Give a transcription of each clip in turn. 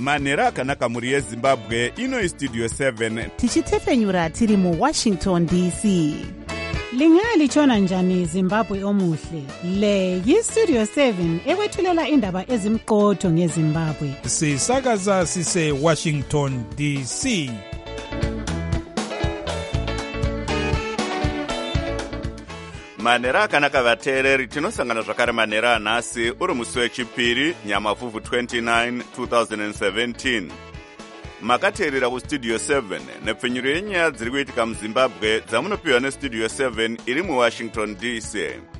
manhero akanaka mhuri yezimbabwe. Ino istudio 7 tichitefenyura tiri muWashington DC. Lingalitshona njani Zimbabwe omuhle? Le yiStudio 7 ekwethulela indaba ezimqotho ngeZimbabwe. Sisakaza sise Washington DC. manhero akanaka vateereri, tinosangana zvakare manhero anhasi uri musi wechipiri nyamavhuvhu 29 2017. makateerera kustudio 7 nepfenyuro yenyaya dziri kuitika muzimbabwe dzamunopiwa nestudio 7 iri muwashington DC.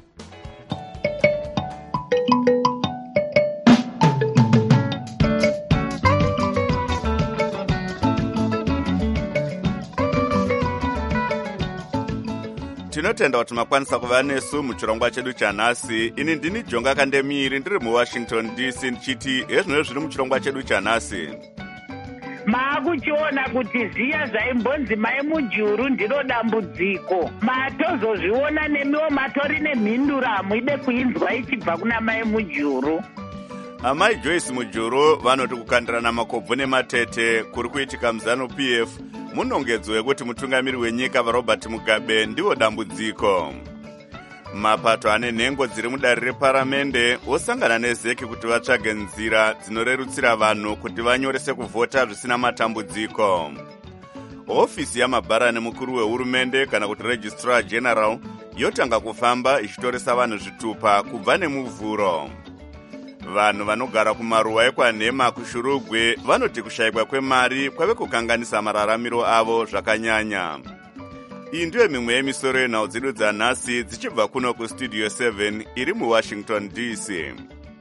tinotenda kuti makwanisa kuva nesu muchirongwa chedu chanhasi. Ini ndini Jonga Kandemiri ndiri muwashington DC ndichiti hezvino zviri muchirongwa chedu chanhasi. Maakuchiona kuti ziya zvaimbonzi mai mujuru ndiro dambudziko. Matozozviona nemiwo matori nemhinduro hamuide kuinzwa ichibva kuna mai mujuru. Amai Joyce Mujuru vanoti kukandirana makobvu nematete kuri kuitika muZANU-PF munongedzo yekuti mutungamiri wenyika vaRobert Mugabe ndivo dambudziko. Mapato ane nhengo dziri mudare reparamende osangana nezeki kuti vatsvage nzira dzinorerutsira vanhu kuti vanyorese kuvhota zvisina matambudziko. Ofisi yamabharani mukuru wehurumende kana kuti Registrar General yotanga kufamba ichitoresa vanhu zvitupa kubva nemuvhuro. Vanhu vanogara kumaruwa ekwanhema kuShurugwe vanoti kushayikwa kwemari kwave kukanganisa mararamiro avo zvakanyanya. Iyi ndiyo mimwe yemisoro yenhau dzedu dzanhasi dzichibva kuno kustudio 7 iri muWashington DC.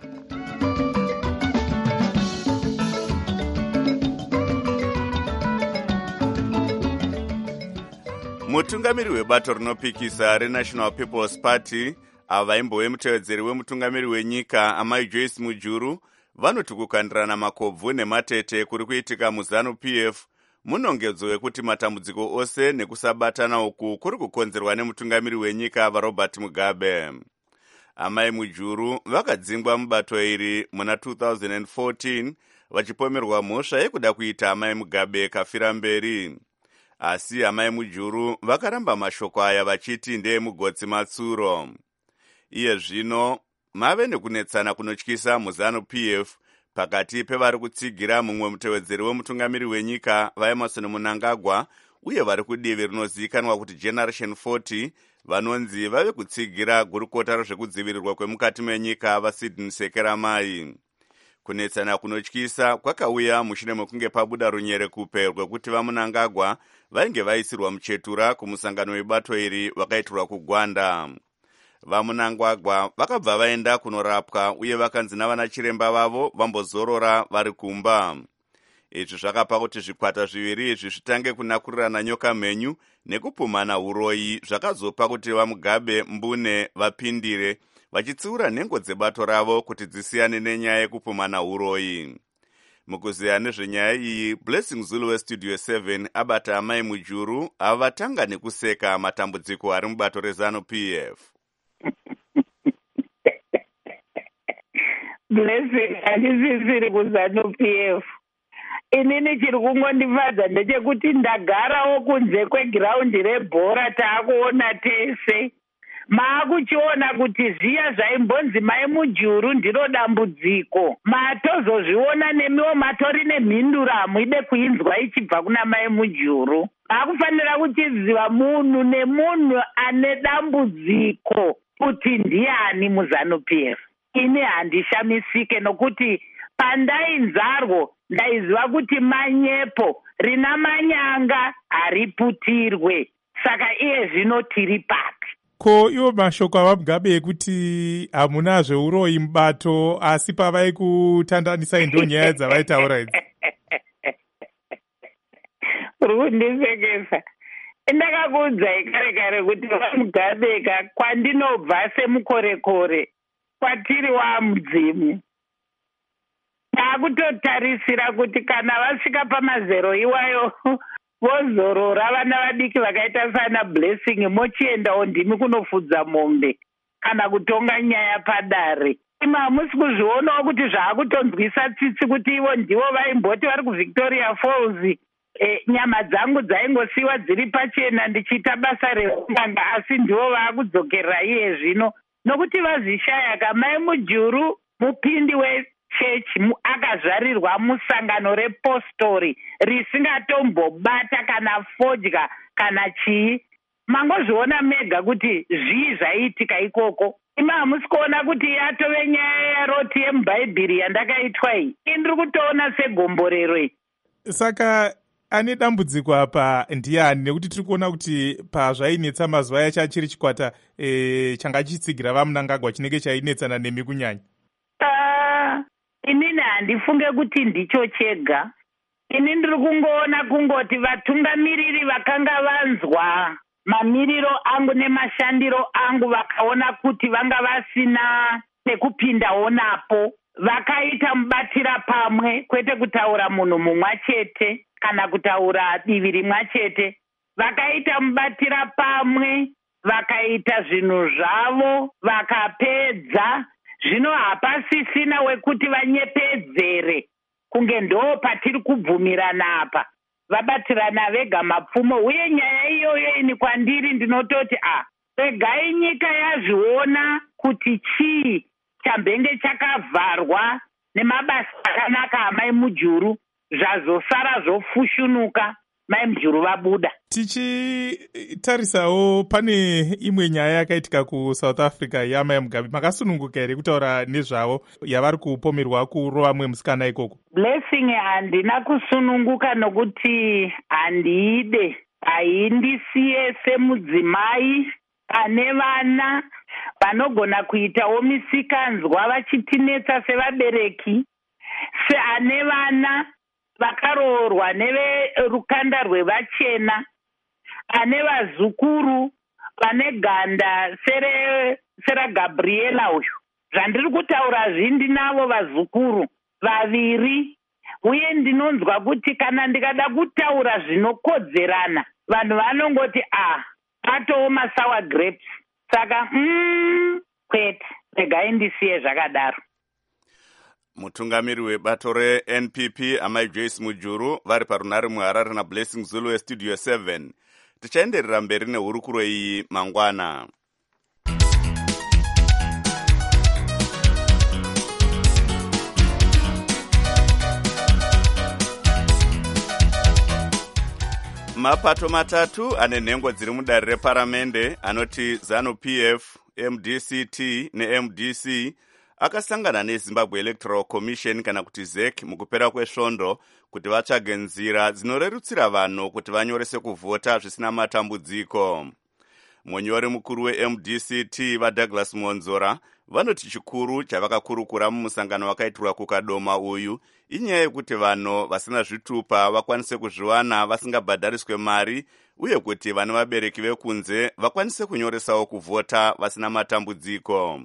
mutungamiri webato rinopikisa reNational People's Party ava vaimbove mutevedzeri wemutungamiri wenyika amai Joyce Mujuru vanoti kukandirana makobvu nematete kuri kuitika muZANU-PF munongedzo yekuti matambudziko ose nekusabatana uku kuri kukonzerwa nemutungamiri wenyika vaRobert Mugabe. Amai Mujuru vakadzingwa mubato iri muna 2014 vachipomerwa mhosva yekuda kuita amai Mugabe kafira mberi. Asi amai Mujuru vakaramba mashoko aya vachiti ndeemugotsi matsuro. Iye zvino mave nekunetsana kunotyisa muZANU-PF pakati pevari kutsigira mumwe mutevedzeri wemutungamiri wenyika vaEmerson Mnangagwa uye vari kudivi rinozivikanwa kuti Generation 40 vanonzi vave kutsigira gurukota rezvekudzivirirwa kwemukati menyika vaSydney Sekeramai. Kunetsana kunotyisa kwakauya mushure mekunge pabuda runyerekupe rwekuti vaMnangagwa vainge vaisirwa muchetura kumusangano webato iri vakaitirwa kuGwanda. vaMnangagwa vakabva vaenda kunorapwa uye vakanzi navana chiremba vavo vambozorora vari kumba. Izvi zvakapa kuti zvikwata zviviri izvi zvitange kunakurirana nyoka mhenyu nekupumana uroyi zvakazopa kuti vaMugabe mbune vapindire vachitsiura nhengo dzebato ravo kuti dzisiyane nenyaya yekupumana uroyi. Mukuziya nezvenyaya iyi, Blessing Zulu weStudio 7 abata amai Mujuru avatanga nekuseka matambudziko ari mubato reZANU-PF. Blessing handisisiri kuZANU-PF. Inini chiri kungondifadza ndechekuti ndagarawo kunze kwegiraundi rebhora taakuona tese. Maakuchiona kuti ziya zvaimbonzi mai Mujuru ndiro dambudziko. Matozozviona nemiwo matori nemhinduro hamuide kuinzwa ichibva kuna mai Mujuru. Maakufanira kuchiziva munhu nemunhu ane dambudziko kuti ndiani muZANU-PF. Ini handishamisike nokuti pandainzarwo ndaiziva kuti manyepo rina manyanga hariputirwe. Saka iye zvino tiri paki. Ko iwo mashoko avaMugabe ekuti hamuna zveuroyi mubato asi pavai kutandanisai ndo nyaya dzavaitaura idzi. Uri kundisekesa. Ndakakuudzai kare kare kuti vaMugabe kwandinobva semukorekore kwatiri wamudzimu. Taakutotarisira kuti kana vasvika pamazero iwayo vozorora vana vadiki vakaita sana Blessing mochiendawo ndimi kunofudza mombe kana kutonga nyaya padare. ima hamusi kuzvionawo kuti zvaakutonzwisa tsitsi kuti ivo ndivo vaimboti vari kuVictoria Falls. Nyama dzangu dzaingosiyiwa dziri pachena ndichiita basa reunganga, asi ndivo vaakudzokerera iye zvino nokuti vazvishaya. Kamai Mujuru mupindi wechechi akazvarirwa musangano repostori risingatombobata kana fodya kana chii. Mangozviona mega kuti zvii zvaiitika ikoko. Ima hamusi kuona kuti yatove nyaya yaroti yemubhaibheri yandakaitwa iyi. Ndiri kutoona segomborero iyi. Saka ane dambudziko apa ndiani? Nekuti tiri kuona kuti pazvainetsa mazuva yacho achiri chikwata changa chitsigira vaMnangagwa chinenge chainetsana nemi kunyanya. Inini handifunge kuti ndicho chega. Ini ndiri kungoona kungoti vatungamiriri vakanga vanzwa mamiriro angu nemashandiro angu vakaona kuti vanga vasina pekupindawo napo, vakaita mubatira pamwe, kwete kutaura munhu mumwe chete kana kutaura divi rimwe chete. Vakaita mubatira pamwe, vakaita zvinhu zvavo, vakapedza. Zvino hapasisina wekuti vanyepedzere kunge ndo patiri kubvumirana apa. Vabatirana vega mapfumo. Uye nyaya iyoyo ini kwandiri ndinototi regai nyika yazviona kuti chii chambenge chakavharwa nemabasa akanaka amai Mujuru zvazosara zvofushunuka mai Mujuru vabuda. Tichitarisawo pane imwe nyaya yakaitika kuSouth Africa yamai Mugabe. Makasununguka here kutaura nezvavo yavari kupomerwa kurova mumwe musikana ikoko? Blessing, handina kusununguka nokuti handiide. Haindisiye semudzimai ane vana vanogona kuitawo misikanzwa vachitinetsa sevabereki, seane vana vakaroorwa neverukanda rwevachena, ane vazukuru vane ganda seraGabriela uyu. Zvandiri kutaura ndinavo vazukuru vaviri, uye ndinonzwa kuti kana ndikada kutaura zvinokodzerana vanhu vanongoti atowo masour grapes. Saka kwete, regai ndisiye zvakadaro. Mutungamiri webato reNPP amai Joyce Mujuru vari parunare muHarare naBlessing Zulu weStudio 7. Tichaenderera mberi nehurukuro iyi mangwana. Mapato matatu ane nhengo dziri mudare reparamende anoti ZANU-PF, MDCT neMDC akasangana neZimbabwe Electoral Commission kana kuti ZEC mukupera kwesvondo kuti vatsvage nzira dzinorerutsira vanhu kuti vanyorese kuvhota zvisina matambudziko. Munyori mukuru weMDCT vaDouglas Monzora vanoti chikuru chavakakurukura mumusangano wakaitirwa kukadoma uyu inyaya yekuti vanhu vasina zvitupa vakwanise kuzviwana vasingabhadhariswe mari, uye kuti vana vabereki vekunze vakwanise kunyoresawo kuvhota vasina matambudziko.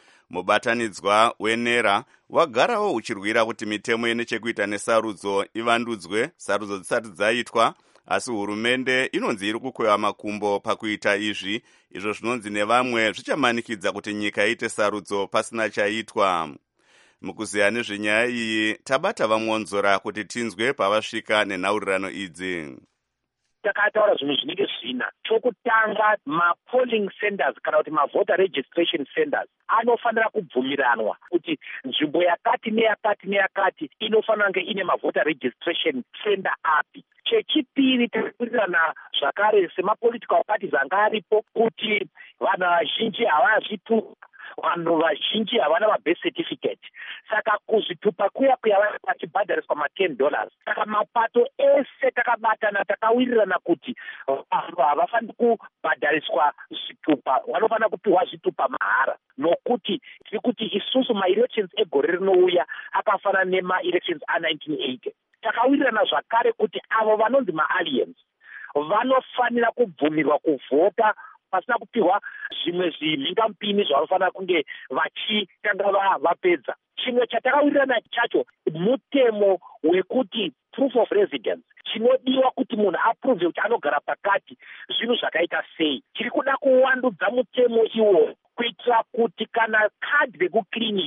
Mubatanidzwa wenera wagarawo uchirwira kuti mitemo ine chekuita nesarudzo ivandudzwe, sarudzo dzisati dzaitwa, asi hurumende inonzi iri kukweva makumbo pakuita izvi, izvo zvinonzi nevamwe zvichamanikidza kuti nyika iite sarudzo pasina chaitwa. Mukuziya nezvenyaya iyi tabata vaMonzora kuti tinzwe pavasvika nenhaurirano idzi. Takataura zvinhu zvinenge zvina. Chokutanga, mapolling centers kana kuti mavoter registration centers anofanira kubvumiranwa kuti nzvimbo yakati neyakati neyakati inofanira kunge ine mavoter registration center api. Chechipiri, takakurirana zvakare semapolitical parties anga aripo kuti vanhu vazhinji havazvitupa, vanhu vazhinji havana mabirth certificate. Saka kuzvitupa kuya vanga vachibhadhariswa $10. Saka mapato ese takabatana takawirirana kuti vanhu havafaniri kubhadhariswa zvitupa, vanofanira kupiwa zvitupa mahara, nokuti tiri kuti isusu maelections egore rinouya akafanana nemaelections a1980. Takawirirana zvakare kuti avo vanonzi maaliens vanofanira kubvumirwa kuvhota pasina kupiwa zvimwe zvimhingamupini zvavanofanira kunge vachitanga vapedza. Chimwe chatakawirirana chacho mutemo wekuti proof of residence, chinodiwa kuti munhu apruve kuti anogara pakati zvinhu zvakaita sei. Tiri kuda kuwandudza mutemo iwo kuitira kuti kana kadhi rekukiriniki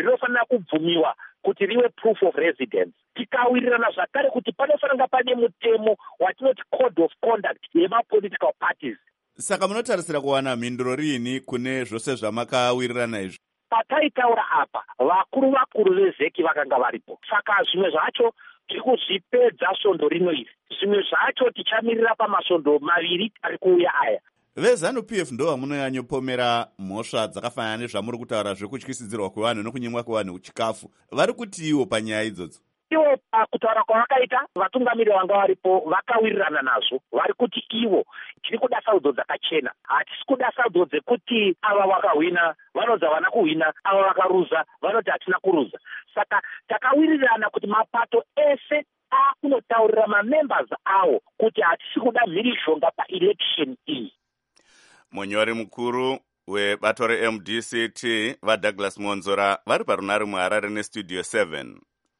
rinofanira kubvumiwa kuti riwe proof of residence. Tikawirirana zvakare kuti panofanira pane mutemo watinoti code of conduct yemapolitical parties. Saka munotarisira kuwana mhinduro riini kune zvose zvamakawirirana izvi? Pataitaura apa vakuru vezeki vakanga varipo, saka zvimwe zvacho tiri kuzvipedza svondo rimwe iri, zvimwe zvacho tichamirira pamasvondo maviri ari kuuya aya. VeZANU-PF ndo vamunonyanyopomera mhosva dzakafanana nezvamuri kutaura zvekutyisidzirwa kwevanhu nokunyimwa kwevanhu chikafu. Vari kuti iwo panyaya idzodzo? Ivo pakutaura kwavakaita, vatungamiriri vanga varipo vakawirirana nazvo. Vari kuti ivo tiri kuda sarudzo dzakachena, hatisi kuda sarudzo dzekuti ava vakahwina vanodza vana kuhwina, ava vakaruza vanoti hatina kuruza. Saka takawirirana kuti mapato ese akunotaurira mamembers awo kuti hatisi kuda mhirizhonga paelection iyi. Munyori mukuru webato reMDCT vaDouglas Monzora vari parunare muHarare neStudio 7.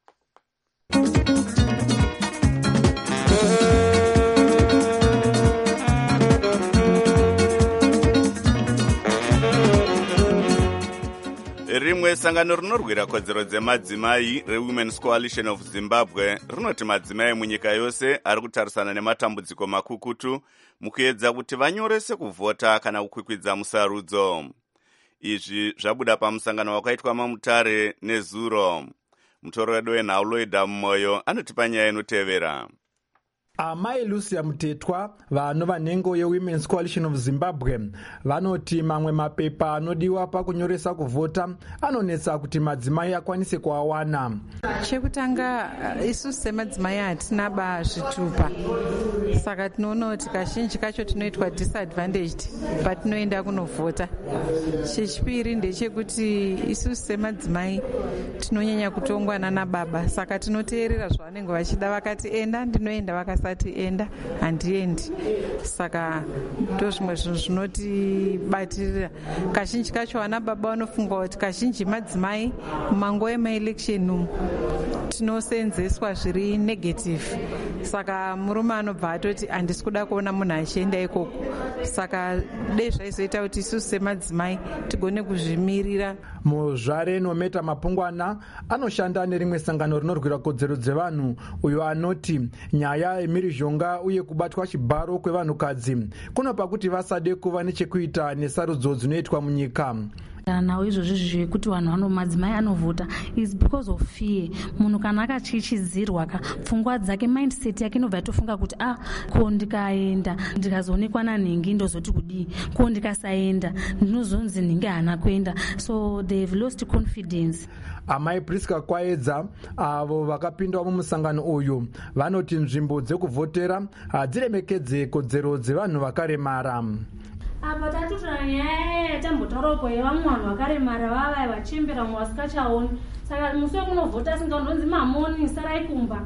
Rimwe sangano rinorwira kodzero dzemadzimai reWomen's Coalition of Zimbabwe rinoti madzimai munyika yose ari kutarisana nematambudziko makukutu mukuedza kuti vanyorese kuvhota kana kukwikwidza musarudzo. Izvi zvabuda pamusangano wakaitwa maMutare neZuro. Mutoro wedu wenhau Loida Moyo anotipa nyaya inotevera. Amai Lucia Mutetwa vanova nhengo yeWomen's Coalition of Zimbabwe vanoti mamwe mapepa anodiwa pakunyoresa kuvhota anonetsa kuti madzimai akwanise kuawana. Chekutanga isusu semadzimai hatina zvitupa, saka tinoona kuti kazhinji kacho tinoitwa disadvantaged patinoenda kunovhota. Chechipiri ndechekuti isusu semadzimai tinonyanya kutongwa nana baba, saka tinoteerera zvavanenge vachida. Vakati enda ndinoenda, vakasati enda handiendi. Saka ndozvimwe zvinhu zvinotibatirira. Kazhinji kacho vana baba vanofunga kuti kazhinji madzimai mumango emaelection umu tinosenzeswa zviri negative, saka murume anobva atoti handisi kuda kuona munhu achienda ikoko. Saka dei zvaizoita kuti isusu semadzimai tigone kuzvimirira. Muzvare Nometa Mapungwana anoshanda nerimwe sangano rinorwira kodzero dzevanhu, uyo anoti nyaya yemhirizhonga uye kubatwa chibharo kwevanhukadzi kunopa kuti vasade kuva nechekuita nesarudzo dzinoitwa munyika. Nawo izvozvo zvekuti vanhu madzimai anovhota is because of fear. Munhu kana akachichidzirwa pfungwa dzake, mindset yake inobva yatofunga kuti ko ndikaenda ndikazoonekwa nanhengi ndozoti kudii, ko ndikasaenda ndinozonzi nhingi haana kuenda, so they have lost confidence. Amai Priska Kwaedza avo vakapindawo mumusangano uyu vanoti nzvimbo dzekuvhotera hadziremekedze kodzero dzevanhu vakaremara. Apa tatutora nyaya yatambotaurapo yevamwe vanhu vakaremara vavaya vachembera mumwe vasikachaoni. Saka musi wekunovhota singandonzi mamoni sarai kumba,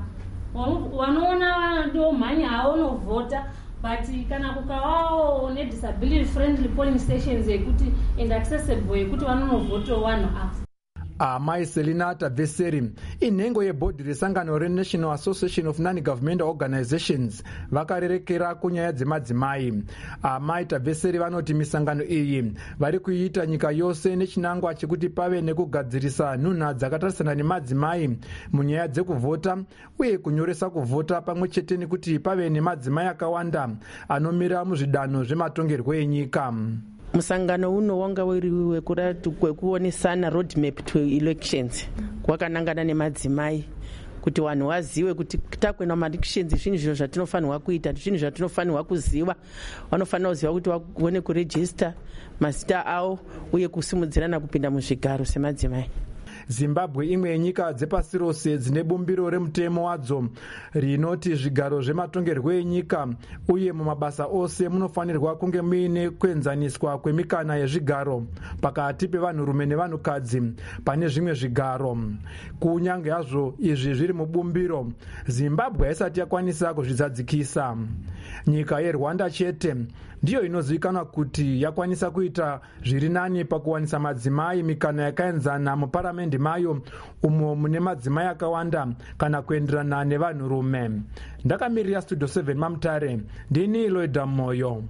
wanoona ndo mhanya haunovhota. But kana kukawawo nedisability friendly polling stations yekuti and accessible yekuti vanonovhotawo vanhu ava. Amai Selina Taveseri inhengo yebhodhi resangano reNational Association of Non-Governmental Organizations vakarerekera kunyaya dzemadzimai. Amai Taveseri vanoti misangano iyi vari kuiita nyika yose nechinangwa chekuti pave nekugadzirisa nhunha dzakatarisana nemadzimai munyaya dzekuvhota uye kunyoresa kuvhota, pamwe chete nekuti pave nemadzimai akawanda anomira muzvidanho zvematongerwo enyika. Musangano uno wanga uri wekuonesana roadmap to elections, kwakanangana nemadzimai kuti vanhu vazive kuti takwenda maelections zvinhu zvino zvatinofanirwa kuita, zvinhu zvatinofanirwa kuziva. Vanofanira kuziva kuti vaone kurejista mazita avo uye kusimudzirana kupinda muzvigaro semadzimai. Zimbabwe imwe yenyika dzepasi rose dzine bumbiro remutemo wadzo rinoti zvigaro zvematongerwo enyika uye mumabasa ose munofanirwa kunge muine kuenzaniswa kwemikana yezvigaro pakati pevanhurume nevanhukadzi pane zvimwe zvigaro. Kunyange hazvo izvi zviri mubumbiro, Zimbabwe haisati yakwanisa kuzvizadzikisa. Nyika yeRwanda chete ndiyo inozivikanwa kuti yakwanisa kuita zviri nani pakuwanisa madzimai mikana yakaenzana muparamendi mayo, umo mune madzimai akawanda kana kuenderana nevanhurume. Ndakamirira Studio 7 maMutare, ndini Loida Moyo.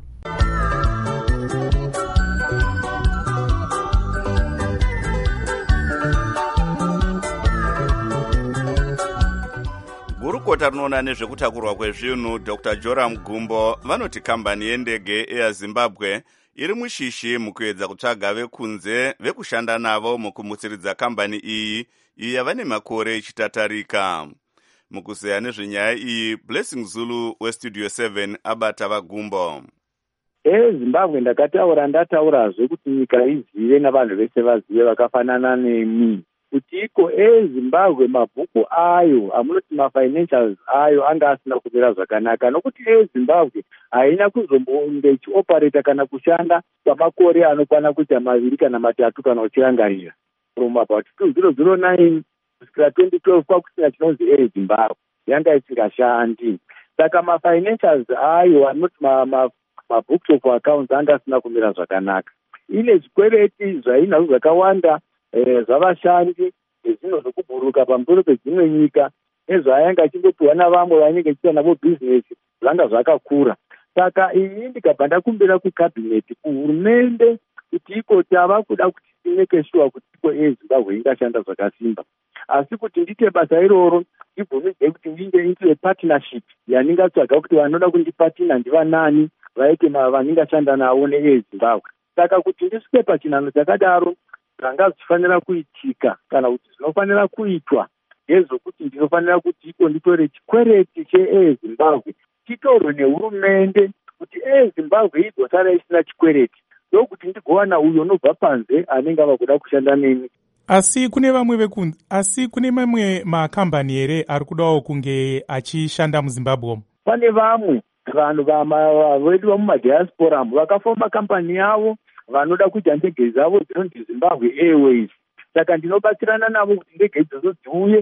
gurukota rinoona nezvekutakurwa kwezvinhu Dr. Joram Gumbo vanoti kambani yendege Air Zimbabwe iri mushishi mukuedza kutsvaga vekunze vekushanda navo mukumutsiridza kambani iyi iyo yava nemakore ichitatarika. Mukuzeya nezvenyaya iyi, Blessing Zulu westudio 7 abata vaGumbo. Zimbabwe ndataurazve kuti nyika izive navanhu vese vazive vakafanana nemi kuti iko Zimbabwe mabhuku ayo amunoti mafinancials ayo anga asina kumira zvakanaka nokuti Zimbabwe haina kuzombonge ichioperata kana kushanda kwamakore anokwana kuita 2 kana 3 kana uchirangarira. From about 2009 kusvikira 2012 kwakusina chinonzi Zimbabwe yanga isingashandi. Saka mafinancials ayo anoti mabooks of accounts anga asina kumira zvakanaka. Ine zvikwereti zvainazvo zvakawanda zvavashandi nezvino zvokubhuruka pamusoro pedzimwe nyika nezvaayanga achingopiwa navamwe vanenge chiita navo bhizinesi zvanga zvakakura. Saka iyi ndikabva ndakumbira kukabhineti kuhurumende kuti iko tava kuda kuti tineke shuwa kuti iko Zimbabwe ingashanda zvakasimba, asi kuti ndite basa iroro ndibvumidze kuti ndinge partnership yaningatsvaga kuti vanoda kundipatina ndivanani vaite vaningashanda navo neZimbabwe. Saka kuti ndisvike pachinhano chakadaro zvanga zvichifanira kuitika kana kuti zvinofanira kuitwa ndezvokuti ndinofanira kuti iko nditore chikwereti cheZimbabwe titorwe nehurumende kuti Zimbabwe igosara isina chikwereti ndokuti ndigowana uyo unobva panze anenge ava kuda kushanda neni. Asi kune mamwe makambani here ari kudawo kunge achishanda muZimbabwe? Pane vamwe vanhu vedu vamumadiaspora vakaforma makambani yavo vanoda kuita ndege dzavo dzinonzi Zimbabwe Airways. Saka ndinobatsirana navo kuti ndege idzodzo dziuye.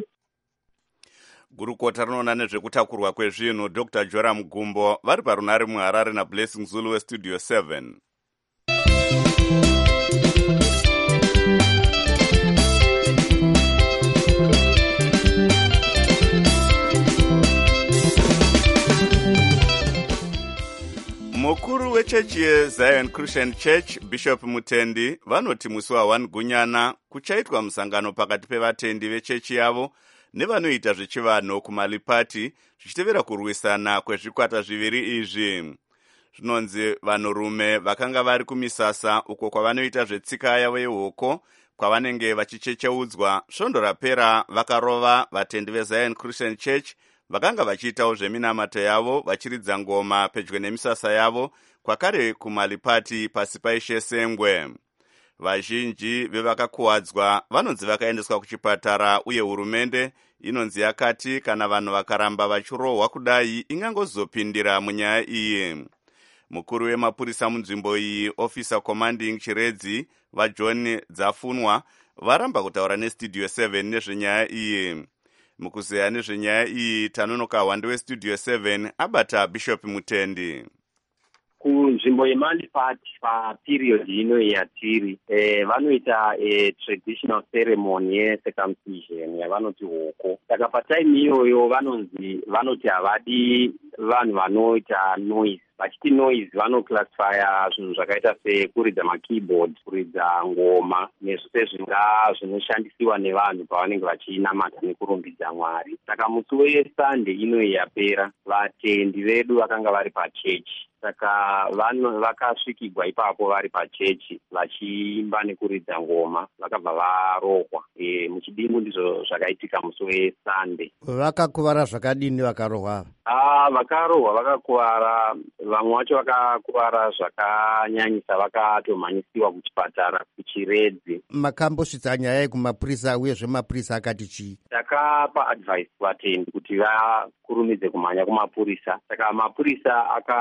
Gurukota rinoona nezvekutakurwa kwezvinhu Dr. Joram Gumbo vari parunare muHarare naBlessing Zulu westudio 7. Mukuru wechechi yeZion Christian Church Bishop Mutendi vanoti musi wa1 Gunyana kuchaitwa musangano pakati pevatendi vechechi yavo nevanoita zvechivanhu kuMalipati zvichitevera kurwisana kwezvikwata zviviri izvi. Zvinonzi vanhurume vakanga vari kumisasa uko kwavanoita zvetsika yavo yehoko kwavanenge vachichecheudzwa svondo rapera vakarova vatendi veZion Christian Church vakanga vachiitawo zveminamato yavo vachiridza ngoma pedyo nemisasa yavo kwakare kuMalipati pasi paishe Sengwe. Vazhinji vevakakuwadzwa vanonzi vakaendeswa kuchipatara uye hurumende inonzi yakati kana vanhu vakaramba vachirohwa kudai ingangozopindira munyaya iyi. Mukuru wemapurisa munzvimbo iyi Officer Commanding Chiredzi vaJohn Dzafunwa varamba kutaura nestudio 7 nezvenyaya iyi. Mukuzeya nezvenyaya iyi tanonoka hwande westudio 7 abata Bishop Mutendi. Kunzvimbo yeMalipati paperiod ino yatiri vanoita traditional ceremony yecircumcision yavanoti hoko. Saka patime iyoyo vanoti havadi vanhu vanoita noise. Vachiti noise vanoclassifya zvinhu zvakaita sekuridza makeyboard, kuridza ngoma nezvose zvinoshandisiwa nevanhu pavanenge vachinamata nekurumbidza Mwari. Saka musi weSunday ino yapera vatendi vedu vakanga vari pachechi. Saka vakasvikigwa ipapo vari pachechi vachiimba nekuridza ngoma vakabva varohwa. Muchidimbu ndizvo zvakaitika musi weSunday. Vakakuvara zvakadini vakarohwa? Vakarohwa vakakuvara, vamwe vacho vakakuvara zvakanyanyisa vakatomhanyisiwa kuchipatara kuChiredzi. Makambosvitsa nyaya iyi kumapurisa uyezve mapurisa akati chii? Takapa advice kuvatendi kuti vakurumidze kumhanya kumapurisa. Saka mapurisa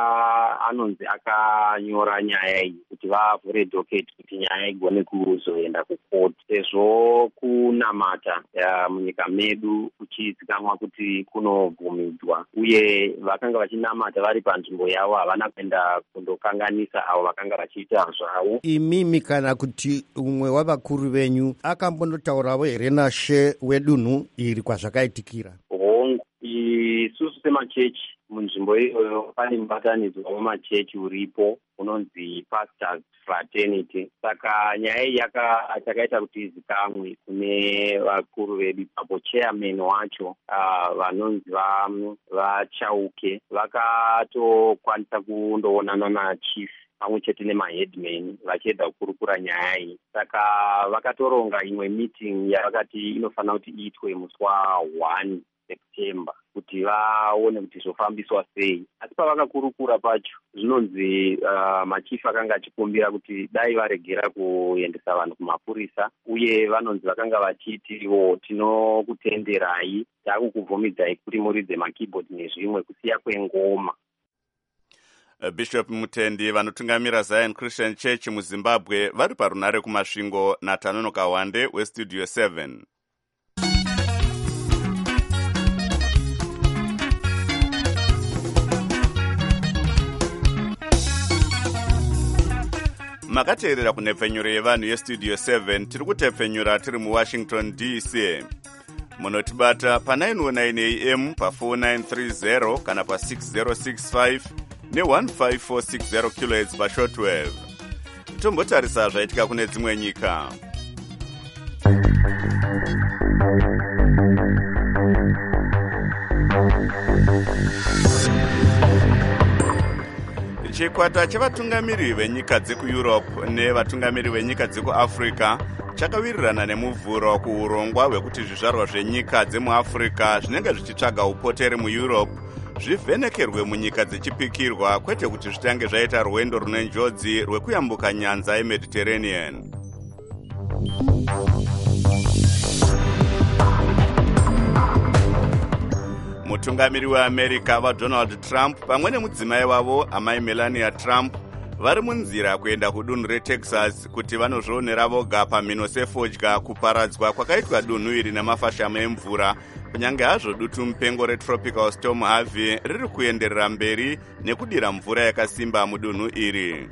anonzi akanyora nyaya iyi kuti vavhure docket kuti nyaya igone kuzoenda kukoti. Sezvo kunamata munyika medu kuchizikamwa kuti kunobvumidzwa uye vakanga vachinamata vari panzvimbo yavo havana kuenda kundokanganisa avo vakanga vachiita zvavo. Imimi kana kuti umwe wavakuru venyu akambondotaurawo here nashe wedunhu iri kwazvakaitikira? Isusu machechi munzvimbo iyoyo. Pane mubatanidzwa wemachechi uripo unonzi Pastors Fraternity. Saka nyaya iyi chakaita kuti izikamwe kune vakuru vedu ipapo. Chairman wacho vanonzi vaChauke vakatokwanisa kundoonana nachief pamwe chete nemaheadman vachiedza kukurukura nyaya iyi. Saka vakatoronga imwe meeting yavakati inofanira kuti iitwe musi wa1 September kuti vaone kuti zvofambiswa sei. Asi pavakakurukura pacho zvinonzi machief akanga achikumbira kuti dai varegera kuendesa vanhu kumapurisa, uye vanonzi vakanga vachitiwo tinokutenderai, takukubvumidzai kuti muridze makeyboard nezvimwe kusiya kwengoma. Bishop Mutendi vanotungamira Zion Christian Church muZimbabwe vari parunare kumasvingo naTanono Kawande weStudio 7. Makateerera kunhepfenyuro yevanhu yeStudio 7. Tiri kutepfenyura tiri muWashington DC. Munotibata pa919 AM pa4930 kana pa6065 ne15460 kHz pashortwave. Tombotarisa zvaitika kune dzimwe nyika. Chikwata chevatungamiri venyika dzekuEurope nevatungamiri venyika dzekuAfrica chakawirirana nemuvhuro kuurongwa hwekuti zvizvarwa zvenyika dzemuAfrica zvinenge zvichitsvaga upoteri muEurope zvivhenekerwe munyika dzichipikirwa, kwete kuti zvitange zvaita rwendo rune njodzi rwekuyambuka nyanza yeMediterranean. Mutungamiri weAmerica vaDonald Trump pamwe nemudzimai wavo amai Melania Trump vari munzira kuenda kudunhu reTexas kuti vanozvionera voga pamhino sefodya kuparadzwa kwakaitwa dunhu iri nemafashamo emvura, kunyange hazvo dutu mupengo retropical storm Harvey riri kuenderera mberi nekudira mvura yakasimba mudunhu iri.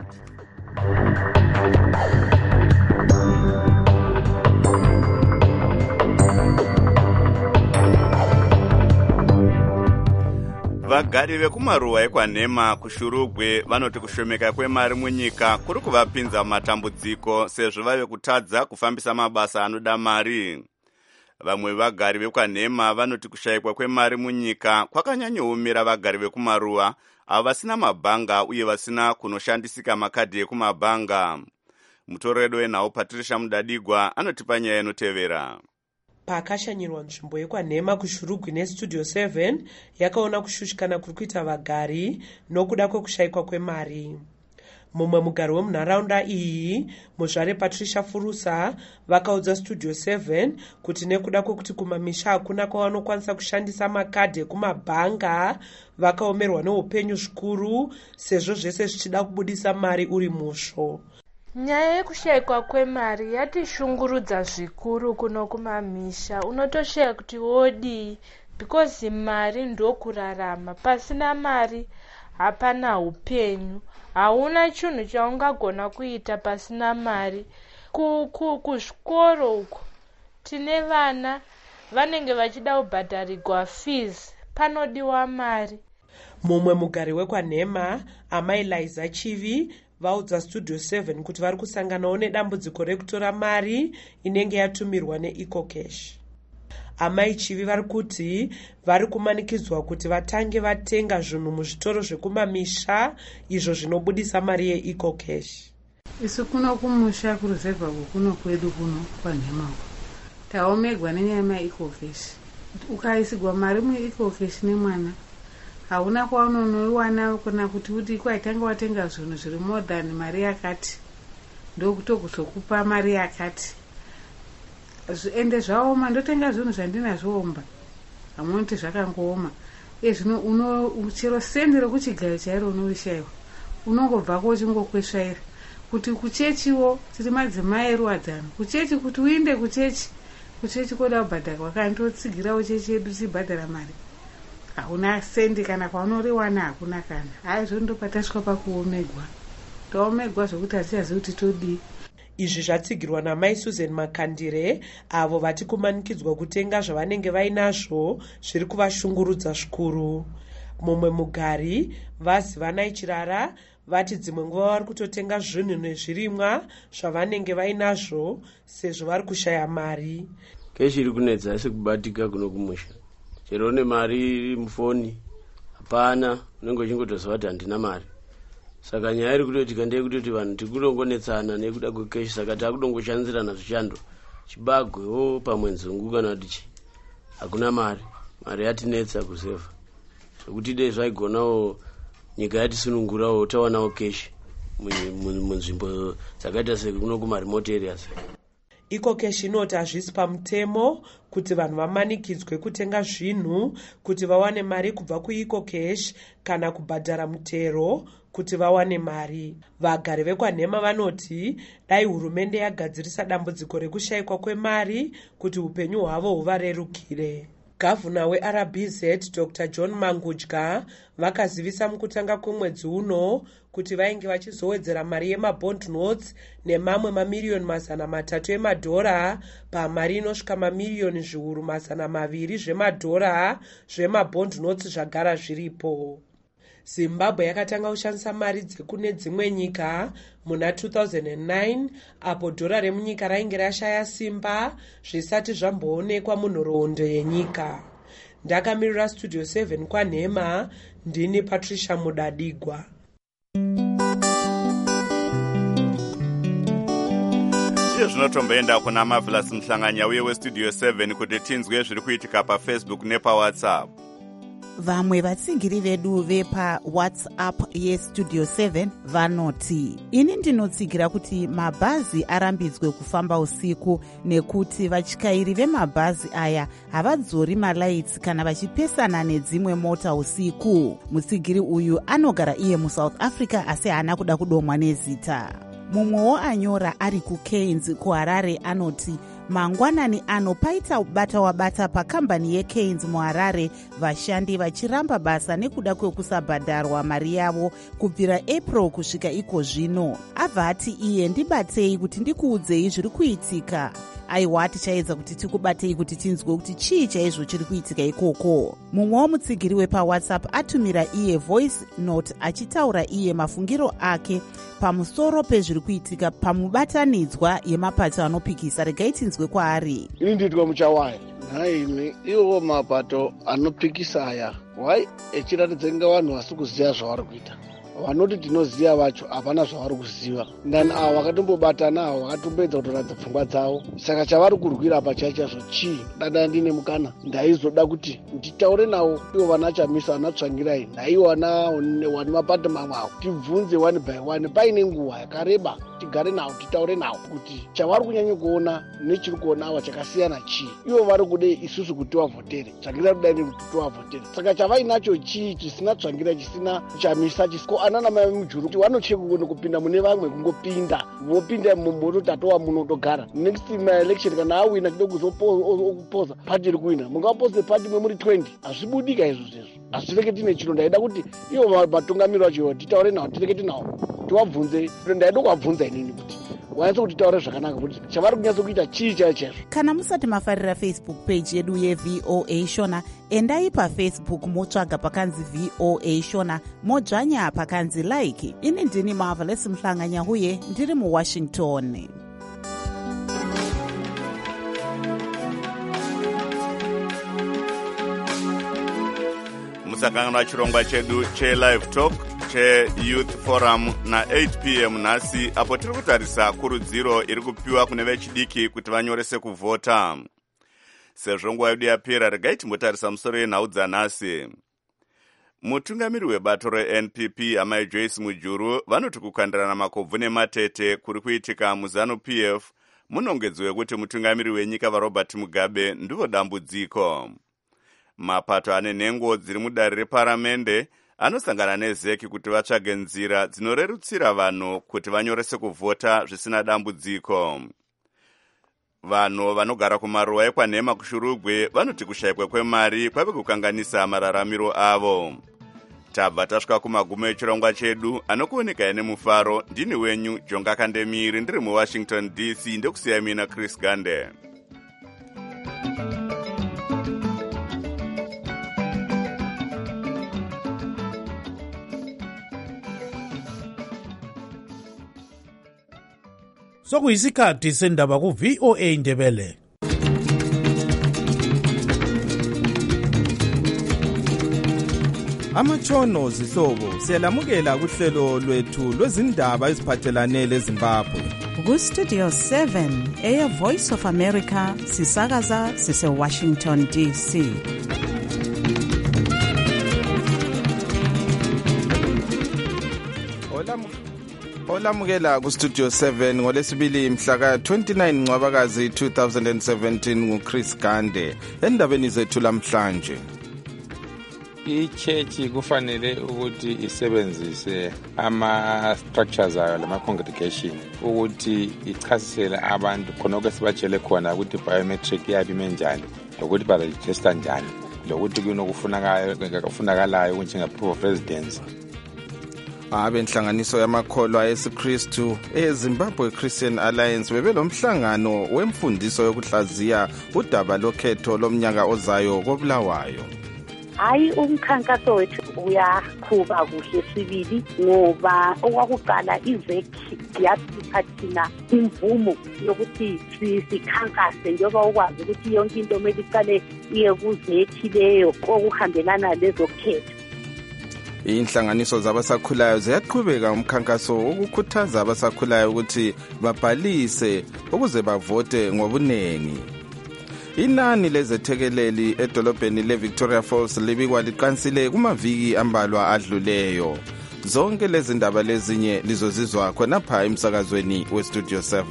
Vagari vekumaruwa ekwanhema kuShurugwe vanoti kushomeka kwemari munyika kuri kuvapinza matambudziko sezvo vave kutadza kufambisa mabasa anoda mari. Vamwe vagari vekwanhema vanoti kushayikwa kwemari munyika kwakanyanyoumira vagari vekumaruwa avo vasina mabhanga uye vasina kunoshandisika makadhi ekumabhanga. Mutoredo wenhau Patricia Mudadigwa anotipa nyaya inotevera. Pakashanyirwa nzvimbo yekwanhema kuShurugwe neStudio 7 yakaona kushushikana kuri kuita vagari nokuda kwekushayikwa kwemari. Mumwe mugari wemunharaunda iyi, muzvare Patricia Furusa, vakaudza Studio 7 kuti nekuda kwekuti kumamisha hakuna kwavanokwanisa kushandisa makadhi ekumabhanga, vakaomerwa neupenyu zvikuru sezvo zvese zvichida kubudisa mari uri musvo. Nyaya yekushayikwa kwemari yatishungurudza zvikuru kuno kumamisha. Unotoshaya kuti wodi because mari ndokurarama. Pasina mari hapana upenyu. Hauna chinhu chaungagona kuita pasina mari. Kuzvikoro uko tine vana vanenge vachida kubhadharirwa fees, panodiwa mari. Mumwe mugari wekwanhema amai Liza Chivi vaudza Studio 7 kuti vari kusanganawo nedambudziko rekutora mari inenge yatumirwa neEcocash. Amai Chivi vari kuti vari kumanikidzwa kuti vatange vatenga zvinhu muzvitoro zvekumamisha izvo zvinobudisa mari yeEcocash. Isu kuno kumusha kuruzevha kuno kwedu kuno kwanhema taomegwa nenyaya yeEcocash. Ukaisigwa mari muEcocash nemwana hauna kwaunonoiwana kana kuti kwaitanga watenga zvinhu zviri more than mari yakati ndokutokuzokupa mari yakati. Ende zvaoma, ndotenga zvinhu zvandinazvoomba hamunoti zvakangooma. Zvino chero sendi rekuchigayo chairo unorishayiwa, unongobvako uchingokwesvaira kuti kuchechiwo tiri madzimai eruwadzano. Kuchechi kuti uinde kuchechi koda kubhadhara wakandotsigirawo chechi yedu tichibhadhara mari. Hauna sendi kana kwaunoriwana hakuna kana. Haizvo ndopatasvika pakuomegwa. Taomegwa zvokuti hatichazivi kuti todii. Izvi zvatsigirwa namai Susan Makandire avo vati kumanikidzwa kutenga zvavanenge vainazvo zviri kuvashungurudza zvikuru. mumwe mugari vazivanai chirara vati dzimwe nguva vari kutotenga zvinhu nezvirimwa zvavanenge vainazvo sezvo vari kushaya mari. Keshi iri kunetsa asi kubatika kuno kumusha. Chero une mari iri mufoni hapana, unenge uchingotoziva kuti handina mari. Saka nyaya iri kutoitika ndeyekuti vanhu tikutongonetsana nekuda kwekeshi, saka takudongoshanzirana zvishando chibagwewo pamwe nzungu kana kuti hakuna mari. Mari yatinetsa kusevha zvekuti dei zvaigonawo nyika yatisunungurawo tawanawo keshi munzvimbo dzakaita sekuno kumaremote areas. Iko keshi inoti hazvisi pamutemo kuti vanhu vamanikidzwe kutenga zvinhu kuti vawane mari kubva kuiko keshi kana kubhadhara mutero kuti vawane mari. Vagari vekwanhema vanoti dai hurumende yagadzirisa dambudziko rekushayikwa kwemari kuti upenyu hwavo huvarerukire. Gavhuna weRBZ Dr. John Mangudya vakazivisa mukutanga kwemwedzi uno kuti vainge vachizowedzera mari yemabond notes nemamwe mamiriyoni 300 emadhora pamari inosvika mamiriyoni zviuru 200 zvemadhora zvemabond notes zvagara zviripo. Zimbabwe yakatanga kushandisa mari dzekune dzimwe nyika muna 2009 apo dhora remunyika rainge rashaya simba zvisati zvamboonekwa munhoroondo yenyika. Ndakamirira Studio 7 kwaNhema, ndini Patricia Mudadigwa. Izvo zvinotomboenda kuna Marvelous Mhlanganya uye weStudio 7 kuti tinzwe zviri kuitika paFacebook nepaWhatsApp. Vamwe vatsigiri vedu vepaWhatsApp yeStudio 7 vanoti, ini ndinotsigira kuti mabhazi arambidzwe kufamba usiku nekuti vatyairi vemabhazi aya havadzori malaitsi kana vachipesana nedzimwe mota usiku. Mutsigiri uyu anogara iye muSouth Africa asi haana kuda kudomwa nezita. Mumwewo anyora ari kuKeynes kuHarare anoti, mangwanani ano paita bata wabata pakambani yeKeynes muHarare, vashandi vachiramba basa nekuda kwekusabhadharwa mari yavo kubvira April kusvika iko zvino. Abva ati iye ndibatei kuti ndikuudzei zviri kuitika. Aiwa tichaedza kuti tikubatei kuti tinzwe kuti chii chaizvo chiri kuitika ikoko. Mumwewo mutsigiri wepaWhatsApp atumira iye voice note achitaura iye mafungiro ake pamusoro pezviri kuitika pamubatanidzwa yemapato anopikisa. Regai tinzwe kwaari. Ini nditwa muchawaya naimi iwo mapato anopikisa aya wai echiratidza kunge vanhu vasi kuziva zvavari kuita. Vanoti tinoziva vacho hapana zvavari kuziva. Ndani avo vakatombobatana avo vakatombedza kutoratidza pfungwa dzavo. Saka chavari kurwira apa chaizvo chii? Dada ndine mukana ndaizoda kuti nditaure navo ivo vana chamisa vanatsvangirai naivo vane mapato mamwe avo tibvunze one by one paine nguva yakareba tigare navo titaure navo kuti chavari kunyanya kuona nechiri kuona ava chakasiyana chii. Ivo vari kude isusu kuti tivavhotere, tsvangira kudai kuti tivavhotere. Saka chavainacho chii chisina tsvangira chisina chamisa chisiko anana mai mujuru kuti vanocheka kupinda mune vamwe kungopinda vopinda mumoto tatova munotogara next election kana awina kude kuzopoza pati iri kuwina mungapoze pati mwemuri 20 hazvibudika izvo zvezvo. Hazvireke tine chiro ndaida kuti ivo vatungamiri vacho titaure navo tirekete navo tivabvunze. Ndaida kuvabvunza inini kuti wanatsa kuti taure zvakanaka kuti chavari kunyatsa kuita chii chaizvo. Kana musati mafarira Facebook page yedu yeVOA Shona, endai paFacebook motsvaga pakanzi VOA Shona, modzvanya pakanzi like. Ini ndini Marvelous Mhlanganya uye ndiri muWashington. Musakanganwa chirongwa chedu cheLive Talk cheYouth Forum na8 p.m. nhasi apo tiri kutarisa kurudziro iri kupiwa kune vechidiki kuti vanyorese kuvhota. Sezvo nguva yedu yapera, regai timbotarisa musoro yenhau dzanhasi. Mutungamiri webato reNPP amai Joyce Mujuru vanoti kukandirana makobvu nematete kuri kuitika muZANU-PF munongedzo wekuti mutungamiri wenyika vaRobert Mugabe ndivo dambudziko. Mapato ane nhengo dziri mudare reparamende anosangana nezeki kuti vatsvage nzira dzinorerutsira vanhu kuti vanyorese kuvhota zvisina dambudziko. Vanhu vanogara kumaruwa ekwanhema kuShurugwe vanoti kushayikwa kwemari kwave kukanganisa mararamiro avo. Tabva tasvika kumagumo echirongwa chedu, anokuoneka nemufaro. Ndini wenyu Jonga Kandemiri, ndiri muWashington DC, ndekusiya mina Chris Gande. Sokuyisikhathi sendaba ku-VOA Indebele. Amatshono zihlobo siyalamukela kuhlelo lwethu lwezindaba eziphathelane leZimbabwe. Ku-Studio 7 Air Voice of America sisakaza sise-Washington DC. Olamukela ku-Studio 7 ngolesibili mhla ka-29 Ncwabakazi 2017 nguChris Gande. Endabeni zethu lamhlanje. I-church kufanele ukuthi isebenzise ama-structures ayo lama-congregation ukuthi ichasisele abantu khonoko esibatshele khona ukuthi biometric yabi menjani lokuthi barejista njani lokuthi kunokufunakalayo njenge-proof of residence. Abenhlanganiso yamakholwa esiKristu eZimbabwe Christian Alliance bebelomhlangano wemfundiso yokuhlaziya udaba lokhetho lomnyaka ozayo koBulawayo. Hayi umkhankaso wethu uyaqhuba kuhle sibili ngoba okwakuqala iZEC yasipha thina imvumo yokuthi sikhankase njengoba ukwazi ukuthi yonke into kumele iqale iye kuZEC leyo okuhambelana lezokhetho. Inhlanganiso zabasakhulayo ziyaqhubeka umkhankaso wokukhuthaza abasakhulayo ukuthi babhalise ukuze bavote ngobunengi. Inani lezethekeleli edolobheni leVictoria Falls libikwa liqansile kumaviki ambalwa adluleyo. Zonke lezi ndaba lezinye lizozizwa khonapha emsakazweni weStudio 7.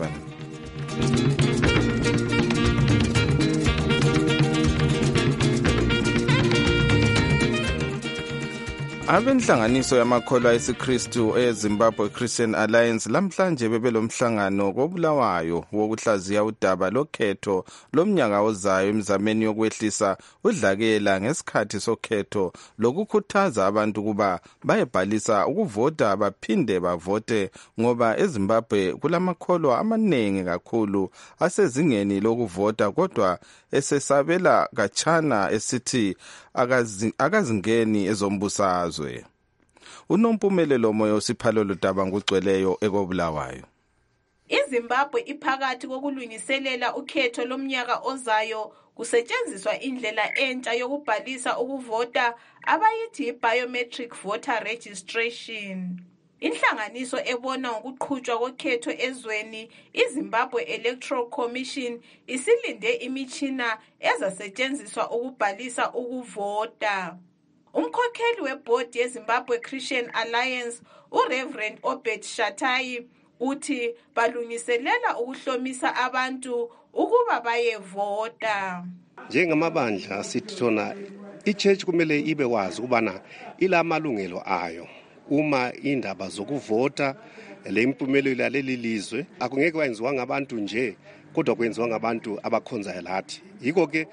Abenhlanganiso yamakholwa esiKristu eZimbabwe Christian Alliance lamhlanje bebelomhlangano koBulawayo wokuhlaziya udaba lokhetho lomnyaka ozayo emzameni yokwehlisa udlakela ngesikhathi sokhetho lokukhuthaza abantu kuba bayebhalisa ukuvota baphinde bavote ngoba eZimbabwe kulamakholwa amaningi kakhulu asezingeni lokuvota kodwa esesabela kachana esithi akazingeni ezombusazwe. Unompumelelo moyo siphalo lodaba ngugcweleyo ekobulawayo. iZimbabwe iphakathi kokulungiselela ukhetho lomnyaka ozayo kusetshenziswa indlela entsha yokubhalisa ukuvota abayithi biometric voter registration. Inhlanganiso ebona ngokuqhutshwa kokhetho ezweni iZimbabwe Electoral Commission isilinde imitshina ezasetshenziswa ukubhalisa ukuvota. Umkhokheli webhodi yeZimbabwe Christian Alliance uReverend Obed Shatai uthi balungiselela ukuhlomisa abantu ukuba bayevota. Njengamabandla sithi thona ichurch kumele ibe wazi ukubana ilamalungelo ayo. Uma indaba zokuvota le impumelelo yaleli lizwe akungeke kwenziwa ngabantu nje kodwa kwenziwa ngabantu abakhonzayo lathi. Yiko ke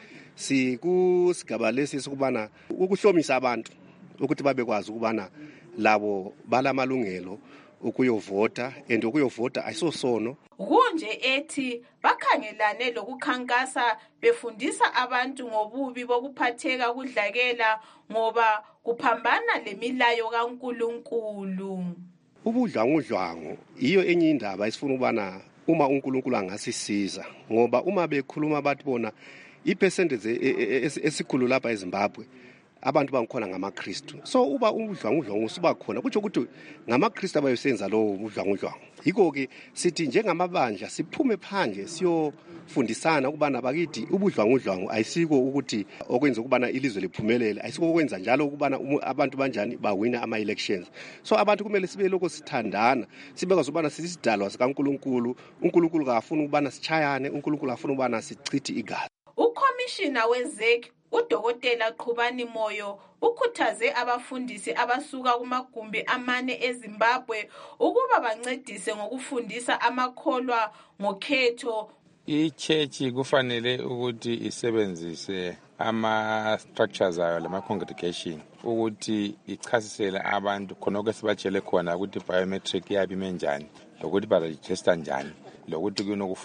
sikusigaba lesi sikubana ukuhlomisa abantu ukuthi babekwazi ukubana labo balamalungelo ukuyovota and ukuyovota ayisosono. Kunje ethi bakhangelane lokukhankasa befundisa abantu ngobubi bokuphatheka kudlakela ngoba kuphambana lemilayo kaNkulunkulu. Ubudlwangudlwangu iyo enye indaba esifuna ukubana uma uNkulunkulu angasisiza ngoba uma bekhuluma bathi bona ipercentage esikhulu lapha eZimbabwe abantu bangikhona ngamaKristu. So uba ubudlwangudlwangu usuba khona kuthi ukuthi ngamaKristu abayosenza lo ubudlwangudlwangu. Yiko ke sithi njengamabandla siphume phandle siyofundisana ukubana bakithi ubudlwangudlwangu ayisiko ukuthi okwenza ukubana ilizwe liphumelele, ayisiko okwenza njalo ukubana abantu banjani bawina ama-elections. So abantu kumele sibe lokho sithandana, sibekwazi ukubana sisidalwa sikaNkulunkulu. uNkulunkulu kafuna ukubana sichayane, uNkulunkulu afuna ukubana sichithe igazi. Ukhomishina weZEC uDokotela Qhubani Moyo ukhuthaze abafundisi abasuka kumagumbi amane eZimbabwe ukuba bancedise ngokufundisa amakholwa ngokhetho. I-church kufanele ukuthi isebenzise ama-structures ayo lama-congregation ukuthi ichasisele abantu khonoko esibatshele khona ukuthi biometric yabi menjani lokuthi barejista njani lokuthi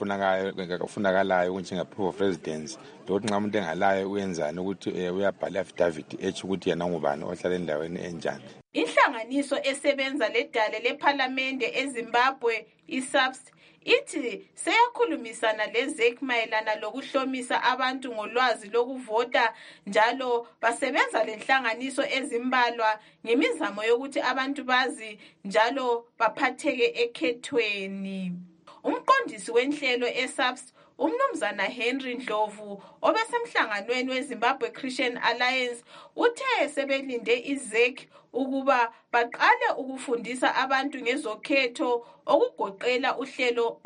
kunokufunakalayo njenge-proof of residence lokuthi nxa umuntu engalayo uyenzani ukuthi uyabhala affidavit etsho ukuthi yena ngubani ohlala endaweni enjani. Inhlanganiso esebenza ledale lephalamende eZimbabwe, iSAPS, ithi seyakhulumisana leZEC mayelana lokuhlomisa abantu ngolwazi lokuvota njalo basebenza lenhlanganiso ezimbalwa ngemizamo yokuthi abantu bazi njalo baphatheke ekhethweni. Umqondisi wenhlelo eSAPS uMnumzana Henry Ndlovu obesemhlanganweni weZimbabwe Christian Alliance uthe sebelinde iZEC ukuba baqale ukufundisa abantu ngezokhetho okugoqela uhlelo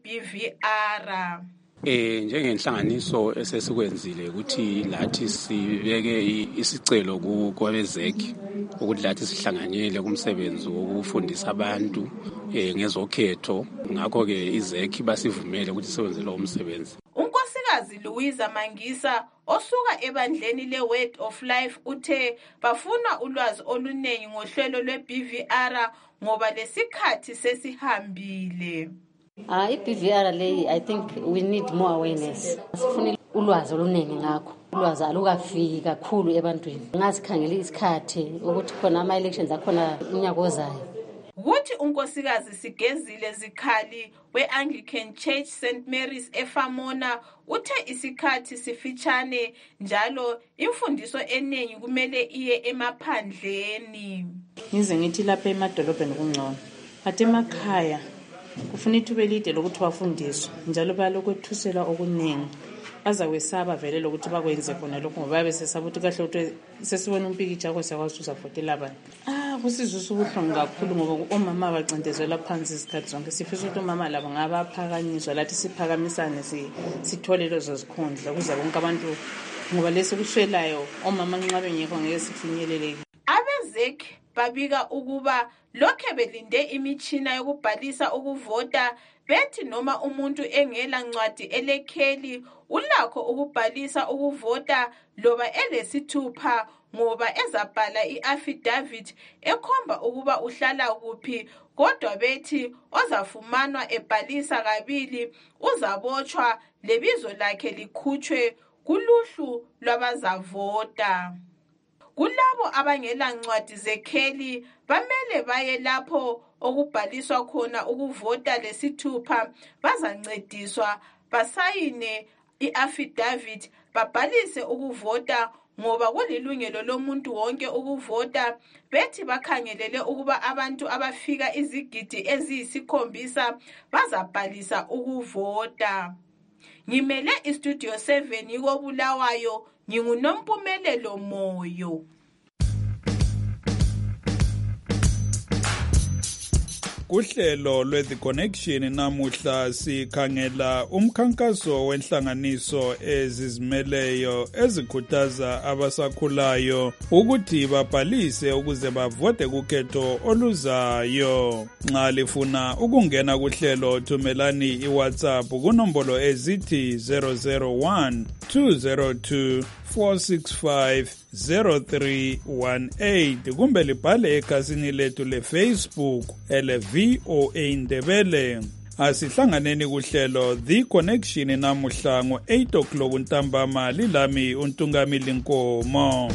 olwe-BVR. Njengenhlanganiso esesikwenzile ukuthi lathi sibeke isicelo kwabeZEC ukuthi lathi sihlanganyele kumsebenzi wokufundisa abantu ngezokhetho, ngakho-ke iZEC basivumele ukuthi siwenze lowo msebenzi. Unkosikazi Louisa Mangisa osuka ebandleni le-Word of Life uthe bafuna ulwazi oluningi ngohlelo lwe-BVR ngoba lesikhathi sesihambile. I-BVR leyi I think we need more awareness. Sifuna ulwazi oluningi ngakho. Ulwazi alukafiki kakhulu ebantwini. Ngasikhangela isikhathi ukuthi khona ama-elections akhona unyaka ozayo. Kuthi unkosikazi Sigezile Zikhali we-Anglican Church St Mary's eFamona uthe isikhathi sifitshane njalo imfundiso eningi kumele iye emaphandleni. Ngize ngithi lapha emadolobheni kungcono. Ati emakhaya kufuna ithuba elide lokuthi bafundiswe njalo bayalokwethuselwa okuningi. Bazakwesaba vele lokuthi bakwenze khona lokho ngoba besesaba ukuthi kahle ukuthi sesibona umpikitsha kwesakwazi usavotela abantu. Kusizwe ubuhlungu kakhulu ngoba omama bacindezela phansi isikhathi zonke. Sifisa ukuthi omama labo ngabaphakanyiswa lathi siphakamisane sithole lezo zikhundla kuze bonke abantu ngoba lesi kuswelayo omama nxa bengekho ngeke sifinyelele. AbeZEC babika ukuba lokhe belinde imitshina yokubhalisa ukuvota bethi noma umuntu engela ncwadi elekheli ulakho ukubhalisa ukuvota loba elesithupha ngoba ezabhala i-affidavit ekhomba ukuba uhlala kuphi, kodwa bethi ozafumanwa ebhalisa kabili uzabotshwa lebizo lakhe likhutshwe kuluhlu lwabazavota. Kulabo abangela ncwadi zekheli bamele baye lapho okubhaliswa khona ukuvota lesithupha, bazancediswa basayine i-affidavit babhalise ukuvota ngoba kulilungelo lomuntu wonke ukuvota. Bethi bakhangelele ukuba abantu abafika izigidi eziyisi7 bazabhalisa ukuvota. Ngimele iStudio 7 yikoBulawayo, nginguNompumelelo Moyo. Kuhlelo lwe-The Connection namuhla sikhangela umkhankaso wenhlanganiso ezizimeleyo ezikhuthaza abasakhulayo ukuthi babhalise ukuze bavote kukhetho oluzayo. Nxa lifuna ukungena kuhlelo thumelani iWhatsApp kunombolo ezithi 001 202 465-0318 kumbe libhale ekhasini lethu leFacebook ele-VOA Ndebele. Asihlanganeni kuhlelo The Connection namuhla ngo-8 o'clock ntambama. Lilami uNtungamili Nkomo.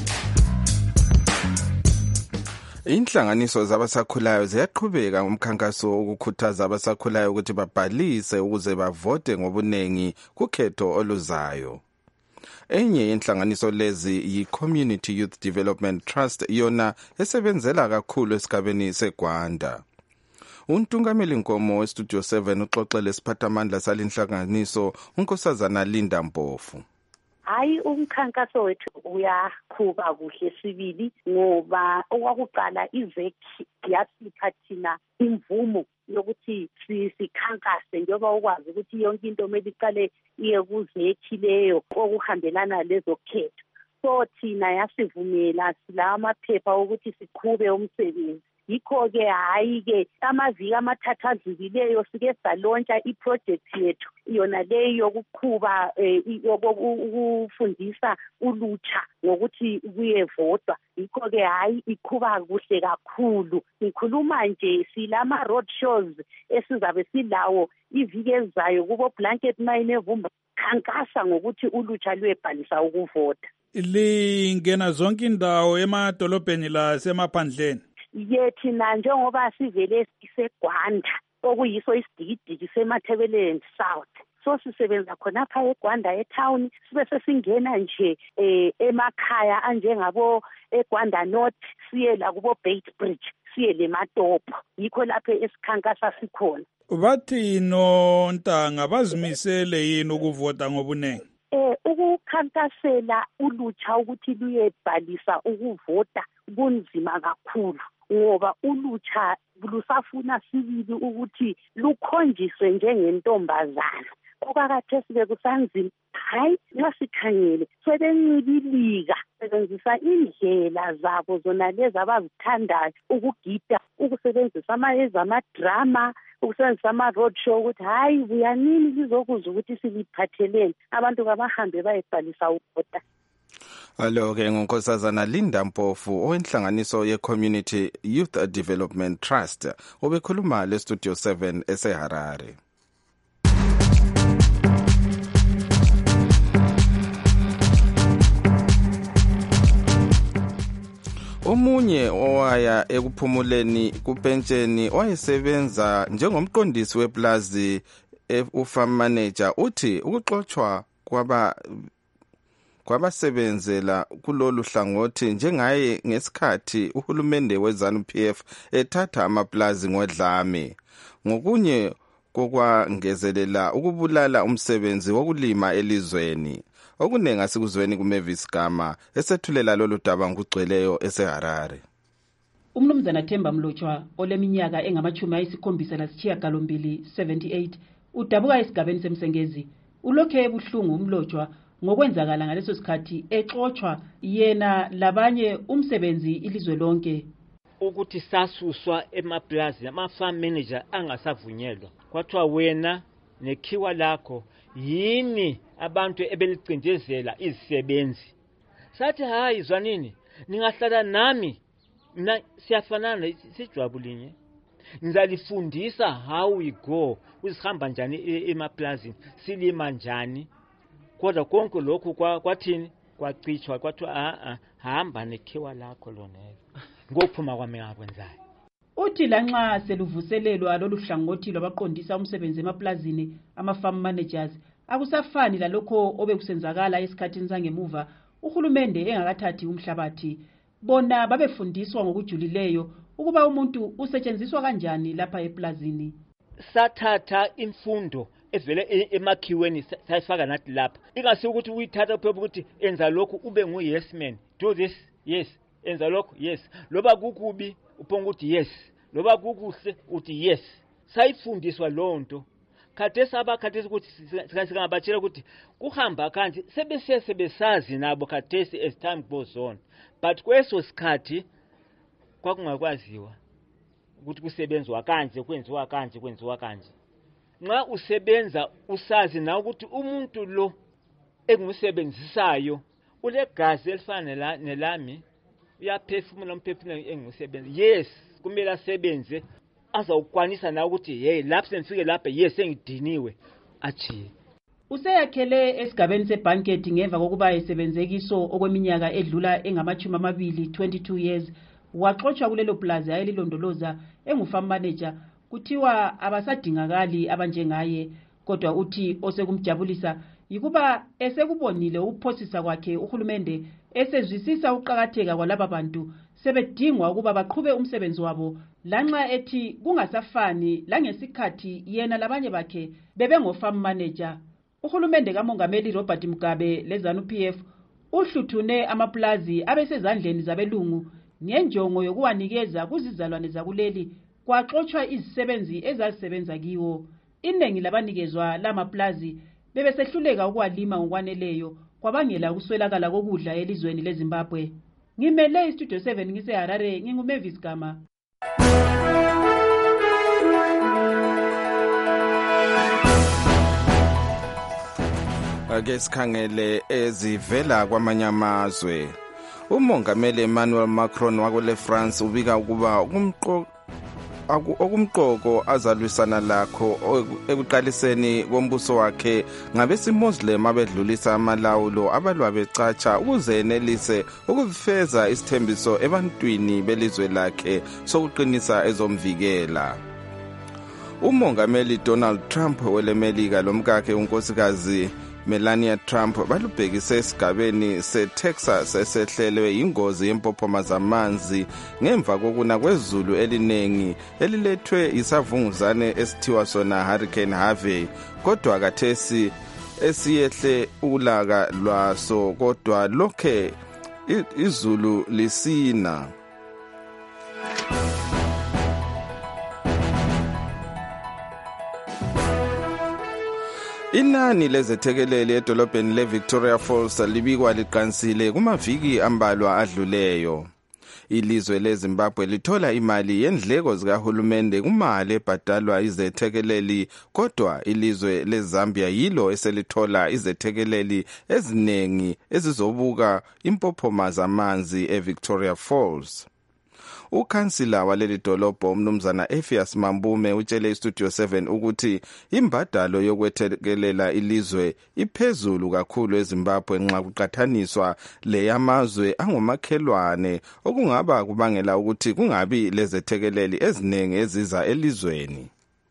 Inhlanganiso zabasakhulayo ziyaqhubeka ngomkhankaso wokukhuthaza abasakhulayo ukuthi babhalise ukuze bavote ngobunengi kukhetho oluzayo. Enye inhlanganiso lezi yi-Community Youth Development Trust yona esebenzela kakhulu esigabeni seGwanda. Untungameli Nkomo weStudio 7 uxoxele isiphathamandla salinhlanganiso unkosazana Linda Mpofu. Hayi, umkhankaso wethu uyaqhuba kuhle sibili ngoba okwakuqala iZEC yasipha thina imvumo yokuthi sikhankase njengoba ukwazi ukuthi yonke into kumele iqale iye kuZEC leyo okuhambelana lezokhetho. So thina yasivumela sila amaphepha ukuthi siqhube umsebenzi. Yikho-ke hayi-ke amaviki amathathu adlulileyo sike salontsha iprojekthi yethu yona leyo yokuqhuba ukufundisa ulutsha ngokuthi kuyevotwa. Yikho-ke hayi iqhuba kuhle kakhulu. Ngikhuluma nje silama road shows esizabe silawo iviki ezayo kubo Blanket Mine eVumba, khankasa ngokuthi ulutsha luyebhalisa ukuvota. Lingena zonke indawo emadolobheni la semaphandleni. Thina njengoba sivele siseGwanda okuyiso isidikidiki seMathebeleni South. So sisebenza khonapha eGwanda etown, sibe sesingena nje emakhaya anjengabo eGwanda North, siye la kubo Beitbridge, siye leMatopo. Yikho lapho esikhankasa sikhona. Bathi noNtanga bazimisele yini ukuvota ngobunengi? Ukukhankasela ulutsha ukuthi luyebhalisa ukuvota kunzima kakhulu, ngoba ulutsha lusafuna sibili ukuthi lukhonjiswe njengentombazana. Okakathesi bekusanzima, hayi nasikhangele sebencibilika sebenzisa indlela zabo zona lezi abazithandayo ukugida, ukusebenzisa amadrama, ukusebenzisa ama-road show ukuthi hayi buyanini lizokuzwa ukuthi siliphatheleni. Abantu kabahambe bayebhalisa ukuvota. Alo-ke ngunkosazana Linda Mpofu owenhlanganiso ye-Community Youth Development Trust obekhuluma le-Studio 7 eseHarare. Omunye owaya ekuphumuleni kupentsheni owayesebenza njengomqondisi weplazi ufarm manager uthi ukuxoxwa kwabasebenzela kulolu hlangothi njengaye ngesikhathi uhulumende weZANU-PF ethatha amaplazi ngodlame. Ngokunye kokwangezelela ukubulala umsebenzi wokulima elizweni. Okunengi asikuzweni kuMavis Gama esethulela lolu daba ngugcweleyo eseHarare. Umnumzana Themba Mlotshwa oleminyaka engama-78 udabuka esigabeni semsengezi ulokhe ebuhlungu uMlotshwa ngokwenzakala ngaleso sikhathi exoxwa yena labanye umsebenzi ilizwe lonke. Ukuthi sasuswa emaplazi ama-farm manager angasavunyelwa kwathiwa wena nekhiwa lakho yini abantu ebelicindezela izisebenzi. Sathi hayi zwanini ningahlala nami mina siyafanana sijwabu linye. Ngizalifundisa how we go, usihamba njani emaplazini, silima njani. Kodwa konke lokhu kwathini kwacithwa kwathiwa hamba nekhiwa lakho lonelo. Ngokuphuma kwami ngakwenzayo. Uthi lanxa seluvuselelwa lolu hlangothi lwabaqondisa umsebenzi emaplazini ama-farm managers akusafani lalokho obekusenzakala esikhathini sangemuva uhulumende engakathathi umhlabathi. Bona babefundiswa ngokujulileyo ukuba umuntu usetshenziswa kanjani lapha eplazini. Sathatha imfundo evele emakhiweni sayifaka nathi lapha. Ingasi ukuthi uyithatha phela ukuthi enza lokhu ube ngu-yes man. Do this, yes. Enza lokhu, yes. Loba kukubi uphonga ukuthi yes. Loba kukuhle uthi yes. Sayifundiswa lonto. Khathesi ukuthi singabatshela ukuthi kuhamba kanje sebesazi nabo khathesi as time goes on. But kweso sikhathi kwakungakwaziwa ukuthi kusebenzwa kanje kwenziwa kanje. Nxa usebenza usazi na ukuthi umuntu lo engusebenzisayo ulegazi elifana nelami uyaphefumula umphefumulo engusebenzi. Yes, kumele asebenze azawukwanisa na ukuthi hey lapho senifike lapha yes sengidiniwe achiye. Useyakhele esigabeni seBanket ngemva kokuba esebenzekiso okweminyaka edlula engama-22 years waxoxwa kulelo plaza ayelilondoloza engufarm manager. Kuthiwa abasadingakali abanjengaye, kodwa uthi osekumjabulisa yikuba esekubonile ukuphosisa kwakhe uhulumende esezwisisa ukuqakatheka kwalaba bantu sebedingwa ukuba baqhube umsebenzi wabo, lanxa ethi kungasafani langesikhathi yena labanye bakhe bebengofarm manager. Uhulumende kaMongameli Robert Mugabe leZANU-PF uhluthune amaplazi abesezandleni zabelungu ngenjongo yokuwanikeza kuzizalwane zakuleli kwaxoxwa izisebenzi ezazisebenza kiwo. Iningi labanikezwa lamaplazi bebesehluleka ukuwalima ngokwaneleyo kwabangela ukuswelakala kokudla elizweni leZimbabwe. Ngimele iStudio 7 ngiseHarare, nginguMavis Gama. Ake sikhangele ezivela kwamanye amazwe. Umongameli Emmanuel Macron wakule France ubika ukuba okumqoko azalwisana lakho ekuqaliseni kombuso wakhe ngabesimoslim abedlulisa amalawulo abalwa becatsha ukuze enelise ukuveza isithembiso ebantwini belizwe lakhe sokuqinisa ezomvikela. umongameli Donald Trump welemelika lomkakhe unkosikazi Melania Trump balubhekise esigabeni seTexas esehlelwe ingozi yempophoma zamanzi ngemva kokuna kwezulu elinengi elilethwe isavunguzane esithiwa sona Hurricane Harvey, kodwa kathesi esiyehle ulaka lwaso kodwa lokhe izulu lisina. Inani lezethekeleli edolobheni leVictoria Falls libikwa liqansile kumaviki ambalwa adluleyo. Ilizwe leZimbabwe lithola imali yendleko zikahulumende kumali ebhadalwa izethekeleli, kodwa ilizwe leZambia yilo eselithola izethekeleli eziningi ezizobuka impophoma zamanzi eVictoria Falls. Ukhansila waleli dolobho umnumzana Ephias Mambume utshele iStudio 7 ukuthi imbadalo yokwethekelela ilizwe iphezulu kakhulu eZimbabwe nxa kuqathaniswa leyamazwe angomakhelwane, okungaba kubangela ukuthi kungabi lezethekeleli eziningi eziza elizweni.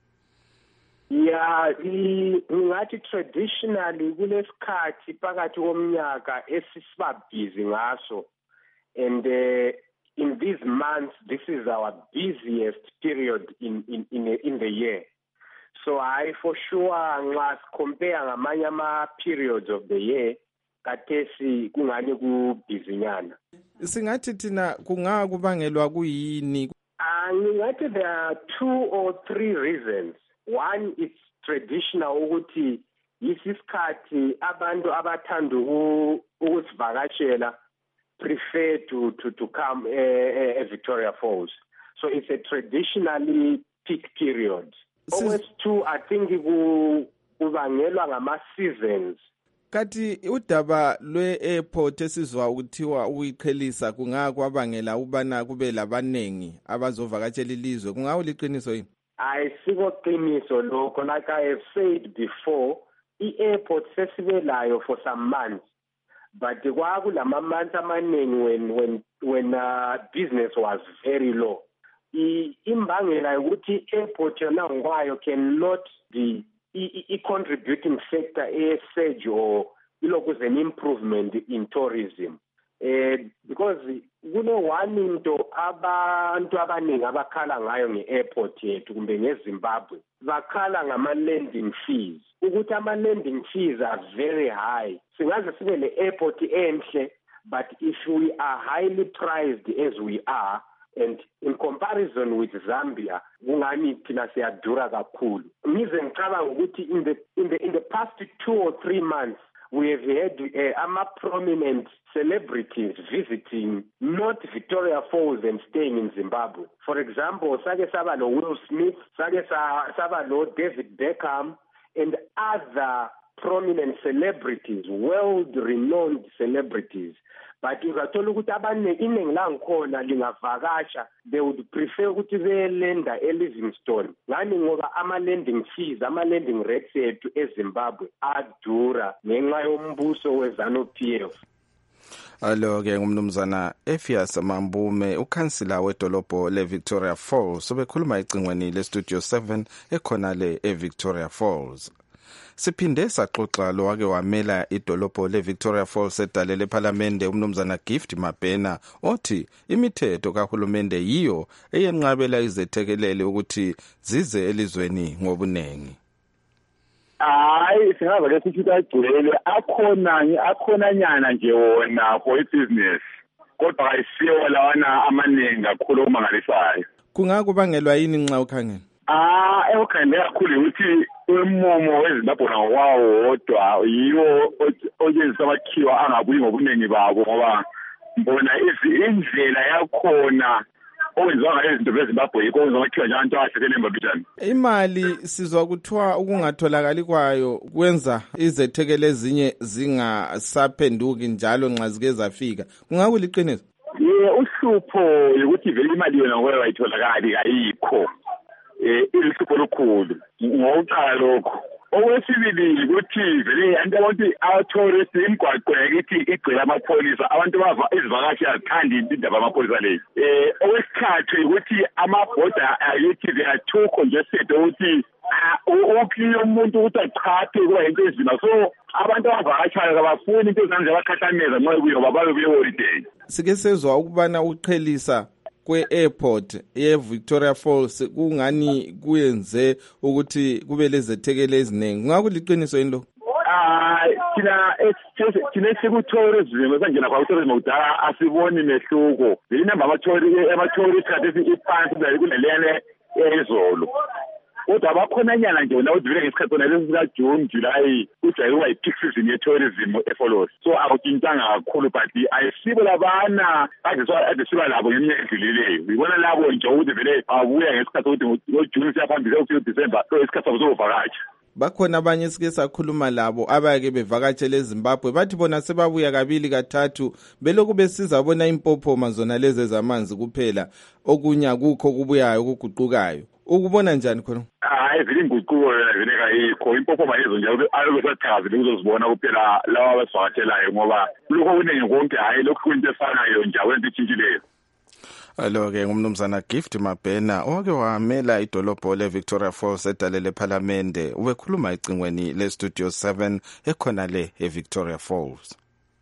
Yeah, ngathi traditionally kulesikhathi phakathi komnyaka esisiba busy ngaso, and in these months, this is our busiest period in the year. So I for sure nxa compare ngamanye ama periods of the year kathesi kungani kubhizinyana. Singathi thina kungakubangelwa kuyini? Ngingathi there are 2 or 3 reasons. One, it's traditional ukuthi yisikhathi abantu abathanda ukusivakashela prefer to come Victoria Falls. So it's a traditionally peak period. Always 2, I think kubangelwa ngama-seasons. Kati udaba lwe-airport esizwa ukuthiwa ukuyiqhelisa kungakwabangela ubana kube labanengi abazovakatshela ilizwe, kungawuliqiniso yini? Ayisiko qiniso lokho. Like I have said before, i-airport sesibelayo for some months. But kwakulama months amaningi when business was very low. Imbangela ukuthi airport yona ngwayo cannot be a contributing sector a surge or ilokuze an improvement in tourism. Because kuno one into abantu abaningi abakhala ngayo nge-airport yethu kumbe ngeZimbabwe bakhala ngama-landing fees, ukuthi ama-landing fees are very high. Singaze sibe le-airport enhle, but if we are highly priced as we are, and in comparison with Zambia, kungani thina siyadura kakhulu. Ngize ngicabanga ukuthi in the past 2 or 3 months we have had prominent celebrities visiting not Victoria Falls and staying in Zimbabwe. For example, sake saba lo Will Smith, sake saba lo David Beckham, and other prominent celebrities, world-renowned celebrities. But ungathola ukuthi iningi langikhona lingavakasha, they would prefer ukuthi belenda eLivingstone. Ngani ngoba ama-landing fees, ama-landing rates ethu eZimbabwe adura ngenxa yombuso weZanu-PF. Alo-ke ngumnumzana Ephias Mambume, ukhansila wedolobho leVictoria Falls, obekhuluma ecingweni leStudio 7 ekhona le eVictoria Falls. Siphinde saxoxa lo wake wamela idolobho leVictoria Falls edale lePhalamende umnumzana Gift Mabhena othi imithetho kahulumende yiyo eyenqabela izethekelele ukuthi zize elizweni ngobunengi. Hayi singaba lesithi kagcwele akhona nyana nje wona for business, kodwa ayisiyo lawana amaningi kakhulu omangalisayo. Kungakubangelwa yini nxa ukhangela? Ekukhangela kakhulu ukuthi umumo weZimbabwe ngokwawo wodwa yiwo oyenza amakhiwa angabuyi ngobunengi babo, ngoba mbona indlela yakhona okwenziwa ngayo izinto zeZimbabwe yikho okwenza amakhiwa nje ahlekele embabijani. Imali sizwa kuthiwa ukungatholakali kwayo kwenza izethekele ezinye zingasaphenduki njalo nxa zike zafika. Kungakuliqiniso? Uhlupho ukuthi vele imali yona ngoba ayitholakali ayikho. Ilisipho lokhulu ngokuqala lokho okwesibili ukuthi vele anti abantu ama-tourist imigwaqo yakithi igcwele amapholisa abantu izivakashi azithandi indaba amapholisa leyo. Okwesithathu ukuthi amabhoda akithi they are too congested ukuthi ukhiye umuntu ukuthi achaphe kuba yinto ezima. So abantu abavakashayo kabafuni into ezanje abakhathameza nxa kuyoba babe kule-holiday. Sike sezwa ukubana uqhelisa kwe-airport ye-Victoria Falls kungani kuyenze ukuthi kube lezethekelo eziningi. Ngakuliqiniso yini lo? Thina siku-tourism esangena kwa-tourism kudala asiboni mehluko. Inamba ama-tourist khathesi iphansi kuneleyana ezolo. Kodwa bakhonanyana nje wona udlule ngesikhathi sona lesi sika-June, July kujayele ukuba yi-peak season ye-tourism eFolos. So akutshintshanga kakhulu but ayisibo labana adesiba labo ngeminyaka edlulileyo. Ngibona labo nje ukuthi vele babuya ngesikhathi ukuthi ngoJune siyaphambili ukufika uDisemba so isikhathi sabo sokuvakatsha. Bakhona abanye sike sakhuluma labo abake bevakatshele eZimbabwe bathi bona sebabuya kabili kathathu belokhu besiza bona impophoma zona lezi ezamanzi kuphela okunya kukho kubuyayo kuguqukayo. Ukubona njani khona? Vele inguquko vele kayikho. Impophoma lezo nje abesathakazile ukuzozibona kuphela lawa abasivakatshelayo ngoba lokho kuningi konke hayi lokhu kuyinto efanayo nje awento itshintshileyo. Alo-ke ngumnumzana Gift Mabhena owake wamela idolobho le-Victoria Falls edalele ephalamende ubekhuluma ecingweni le-Studio 7 ekhona le e-Victoria Falls.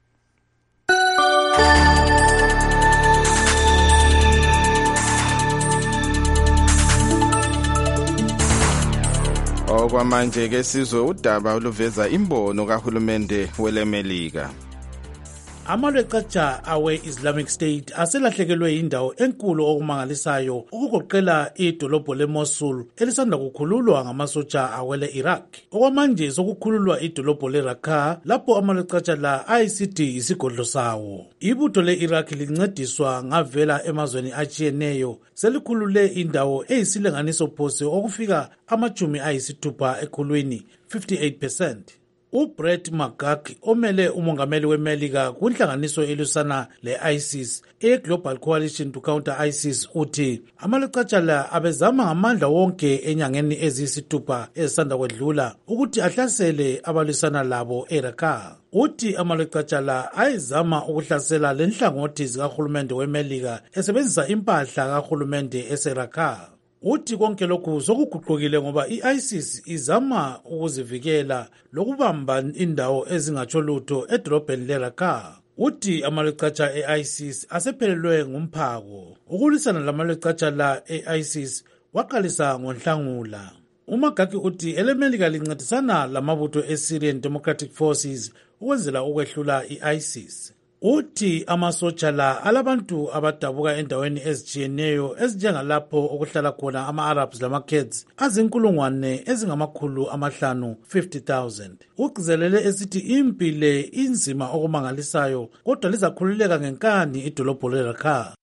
Okwamanje-ke sizwe udaba oluveza imbono kahulumende welemelika. Amalwecatsha awe-Islamic State aselahlekelwe indawo enkulu okumangalisayo ukugoqela idolobho le-Mosul elisanda kukhululwa ngamasotsha awele Iraq. Okwamanje sokukhululwa idolobho le-Raqqa lapho amalwecatsha la ayisithi isigodlo sawo. Ibutho le-Iraq lincediswa ngavela emazweni atshiyeneyo selikhulule indawo eyisilinganiso phose okufika ama-60 ekhulwini 58%. uBrett McGurk omele umongameli weMelika kunhlanganiso elusana le-ISIS e-Global Coalition to Counter ISIS uthi amalwecatsha la abezama ngamandla wonke enyangeni eziyisithupha ezisanda kwedlula ukuthi ahlasele abalwisana labo eRaqqa. Uthi amalwecatsha la ayizama ukuhlasela lenhlangothi zikahulumende weMelika esebenzisa impahla kahulumende eseRaqqa. Uthi konke lokhu sokuguqukile ngoba i-ISIS izama ukuzivikela lokubamba indawo ezingatsho lutho edolobheni leRaqqa. Uthi amalwecatsha e-ISIS asephelelwe ngumphako. Ukulwisana lamalwecatsha la e-ISIS waqalisa ngoNhlangula. uMagaki uthi elemelika lincedisana lamabutho e-Syrian Democratic Forces ukwenzela ukwehlula i-ISIS. Uthi amasotsha la alabantu abadabuka endaweni ezitshiyeneyo ezinjengalapho okuhlala khona ama-Arabs lama-Kurds azinkulungwane ezingamakhulu 50,000. Ugcizelele esithi impile inzima okumangalisayo kodwa lizakhululeka ngenkani idolobho leRaqqa.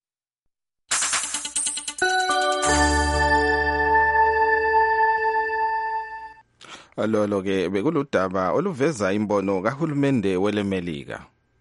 Alolo-ke bekuludaba oluveza imbono kahulumende welemelika.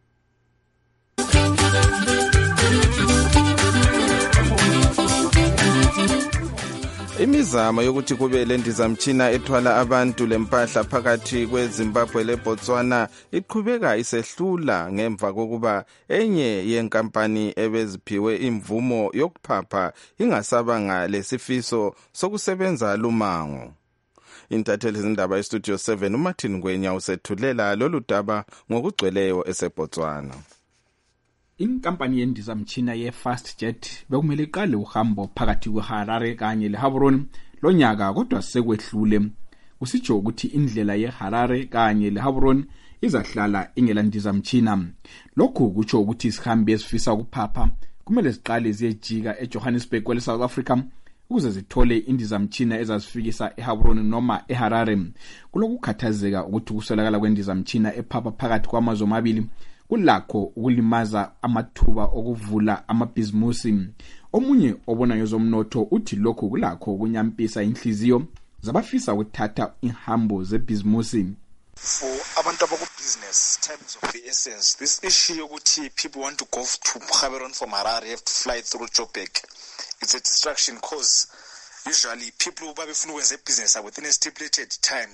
Imizamo yokuthi kube lendizamtshina ethwala abantu lempahla phakathi kweZimbabwe leBotswana iqhubeka isehlula ngemva kokuba enye yenkampani ebeziphiwe imvumo yokuphapha ingasabanga lesifiso sokusebenza lumango. Intatheli zindaba eStudio 7 uMartin Ngwenya usethulela lolu daba ngokugcweleyo eseBotswana. Inkampani yendizamtshina ye-FastJet bekumele iqale uhambo phakathi kweHarare kanye leHaburoni lonyaka kodwa sekwehlule. Kusitsho ukuthi indlela yeHarare kanye leHaburoni izahlala ingelandizamtshina. Lokhu kutsho ukuthi isihambi esifisa ukuphapha kumele siqale ziyejika eJohannesburg kwele-South Africa ukuze zithole indizamtshina ezazifikisa eHaburoni noma eHarare. Kulokukhathazeka ukuthi ukuswelakala kwendizamtshina ephapha phakathi kwamazwe amabili kulakho ukulimaza amathuba okuvula amabhizimusi. Omunye obona ngezomnotho uthi lokho kulakho ukunyampisa inhliziyo zabafisa ukuthatha inhambo zebhizimusi. For abantu abaku-business, times of the essence, this issue yokuthi people want to go to Gaborone from Harare, have to fly through Joburg. It's a distraction because usually people babefuna ukwenza business within a stipulated time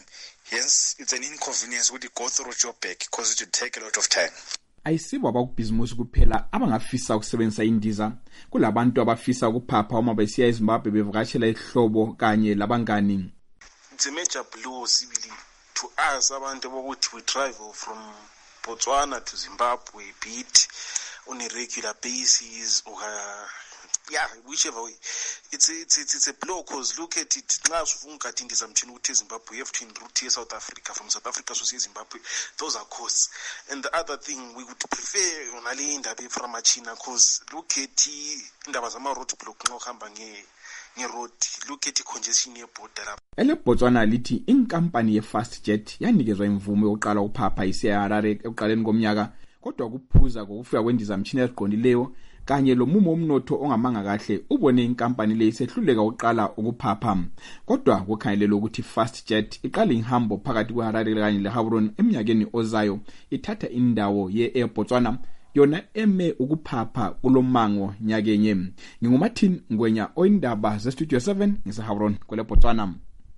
hence it's an inconvenience ukuthi go through Joburg because it would take a lot of time. Ayisibo abakubhizimusi kuphela abangafisa ukusebenzisa indiza, kulabantu abafisa ukuphapha uma besiya eZimbabwe bevakashela ihlobo kanye labangani. It's a major blow sibili to us abantu bokuthi we travel from Botswana to Zimbabwe beat on a regular basis or whichever way. It's a blow because look at it. Nxa ufuna ukugada indiza mthini ukuthi eZimbabwe you have to route South Africa, from South Africa to Zimbabwe. Those are costs. And the other thing we would prefer on ale indaba from China because look at indaba zama road block nxa uhamba ngeroad, look at congestion yeborder lapha. Elebotswana lithi inkampani yeFastJet yanikezwa imvume yokuqala ukuphapha iseHarare ekuqaleni komnyaka, kodwa kuphuza kokufika kwendiza mtshini eziqondileyo kanye lomumo omnotho ongamanga kahle ubone inkampani le isehluleka ukuqala ukuphapha. Kodwa kukhangelelwe ukuthi FastJet iqala ihambo phakathi kweHarare kanye leGaborone eminyakeni ozayo, ithatha indawo ye-Air Botswana yona eme ukuphapha kulomango nyakenye. NginguMartin Ngwenya oyindaba zeStudio 7 ngiseGaborone kwele Botswana.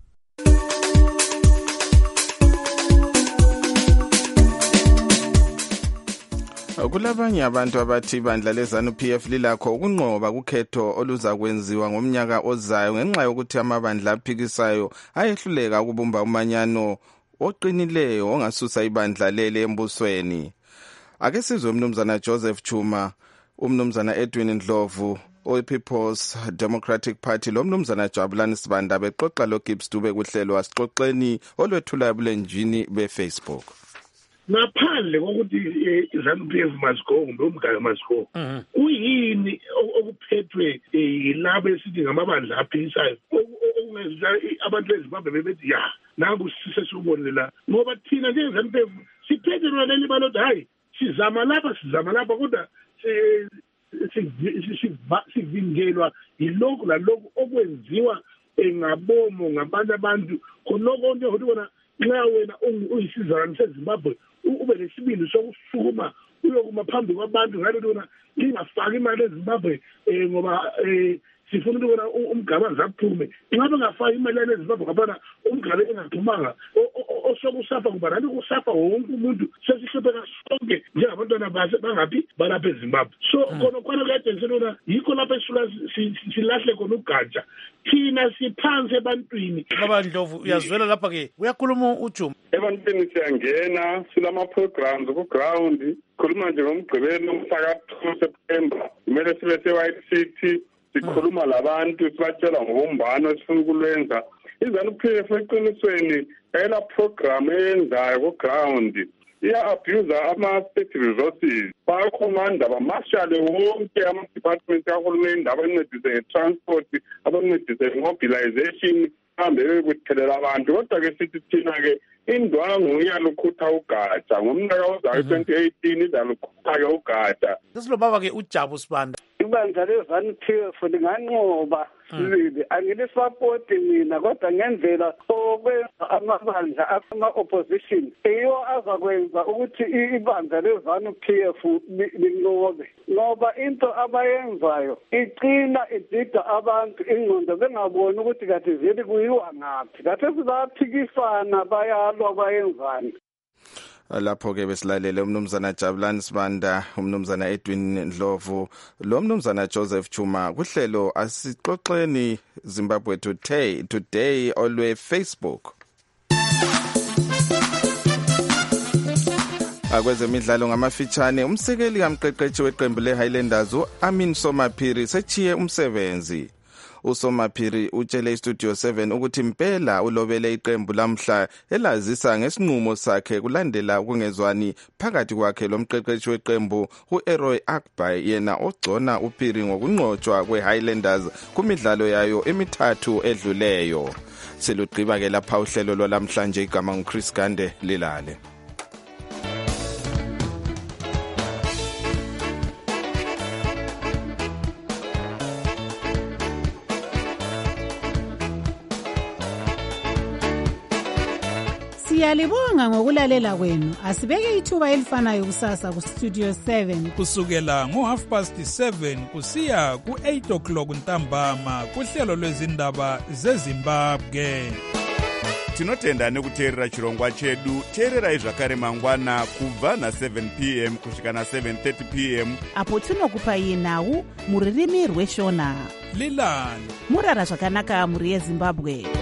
Kulabanye abantu abathi ibandla leZANU-PF lilakho ukunqoba kukhetho oluzakwenziwa ngomnyaka ozayo ngenxa yokuthi amabandla aphikisayo ayehluleka ukubumba umanyano oqinileyo ongasusa ibandla lele embusweni. Ake sizwe umnumzana Joseph Chuma, umnumzana Edwin Ndlovu owePeople's Democratic Party lo mnumzana Jabulani Sibanda bexoxa lo Gibbs Dube kuhlelo wasixoxeni olwethula ebulenjini beFacebook. Ngaphandle kokuthi iZANU-PF must go kumbe umgaba must go, kuyini okuphethwe yilabo esithi ngamabandla aphikisayo okungenza abantu beZimbabwe bebethi ya nangu sisesubonile la, ngoba thina njengeZANU-PF siphethe lona leli baloti hayi sizama lapha kodwa sivingelwa yilokhu lalokhu okwenziwa ngabomo ngabantu abantu khonoko nje ukuthi bona nxa wena uyisizana seZimbabwe ube lesibindi sokusukuma uyokuma phambi kwabantu ngalo lona lingafaki imali eZimbabwe ngoba sifuna ukubona umgaba zaphume. Nxa bengafaki imali eZimbabwe ngabana umgaba engaphumanga osokusafa kuba nani kusafa wonke umuntu sesihlopheka sonke njengabantwana bangaphi balapha eZimbabwe. So khona kade selona yikho lapha esifuna silahle khona ugatsha thina siphansi ebantwini. Baba Ndlovu uyazwela lapha ke uyakhuluma uJuma ebantwini siyangena silama programs ku ground khuluma nje ngomgqibelo umhlaka 2 September kumele sibe seWhite City sikhuluma labantu sibatshela ngobumbano esifuna ukulwenza. iZANU-PF eqinisweni ayela program eyenzayo ku ground iya-abuse ama-state resources, bayakhomanda bamashale wonke ama-department kahulumende abancedise nge-transport, abancedise nge-mobilization, hambe bekuthelela abantu. Kodwa-ke sithi thina-ke indwangu iyalukhutha ugatsha ngomnyaka ozayo 2018 izalukhutha-ke ugatsha. Sesilobaba-ke uJabu Sibanda. Ibandla leZANU-PF linganqoba sibili, angilisapoti mina kodwa ngendlela okwenza amabandla ama-opposition iyo azakwenza ukuthi ibandla leZANU-PF linqobe, ngoba into abayenzayo igcina idida abantu ingqondo bengaboni ukuthi kade vele kuyiwa ngaphi, kade sibaphikisana bayalwa bayenzani. Lapho ke besilalele umnumzana Jabulani Sibanda, umnumzana Edwin Ndlovu, lo mnumzana Joseph Chuma kuhlelo asixoxeni Zimbabwe today olwe Facebook. Akwezemidlalo ngamafitshane umsekeli kamqeqeshi weqembu leHighlanders uAmin Somaphiri sechiye umsebenzi. uSomaphiri utshele iStudio 7 ukuthi impela ulobele iqembu lamhla elazisa ngesinqumo sakhe kulandela ukungezwani phakathi kwakhe lomqeqeshi weqembu uEroy Akbay yena ogcona uPhiri ngokunqotshwa kweHighlanders kumidlalo yayo emithathu edluleyo. Selugqiba ke lapha uhlelo lwalamhlanje igama nguChris Gande lilale. Siyalibonga ngokulalela kwenu. Asibeke ithuba elifanayo kusasa ku Studio 7 kusukela ngo7:30 kusiya ku8 o'clock ntambama kuhlelo lwezindaba zeZimbabwe. tinotenda nekuteerera chirongwa chedu. Teererai zvakare mangwana kubva na7 p.m. kusvika na7:30 p.m. apo tinokupai nhau muririmi rweshona. Lilan murara zvakanaka muri yeZimbabwe.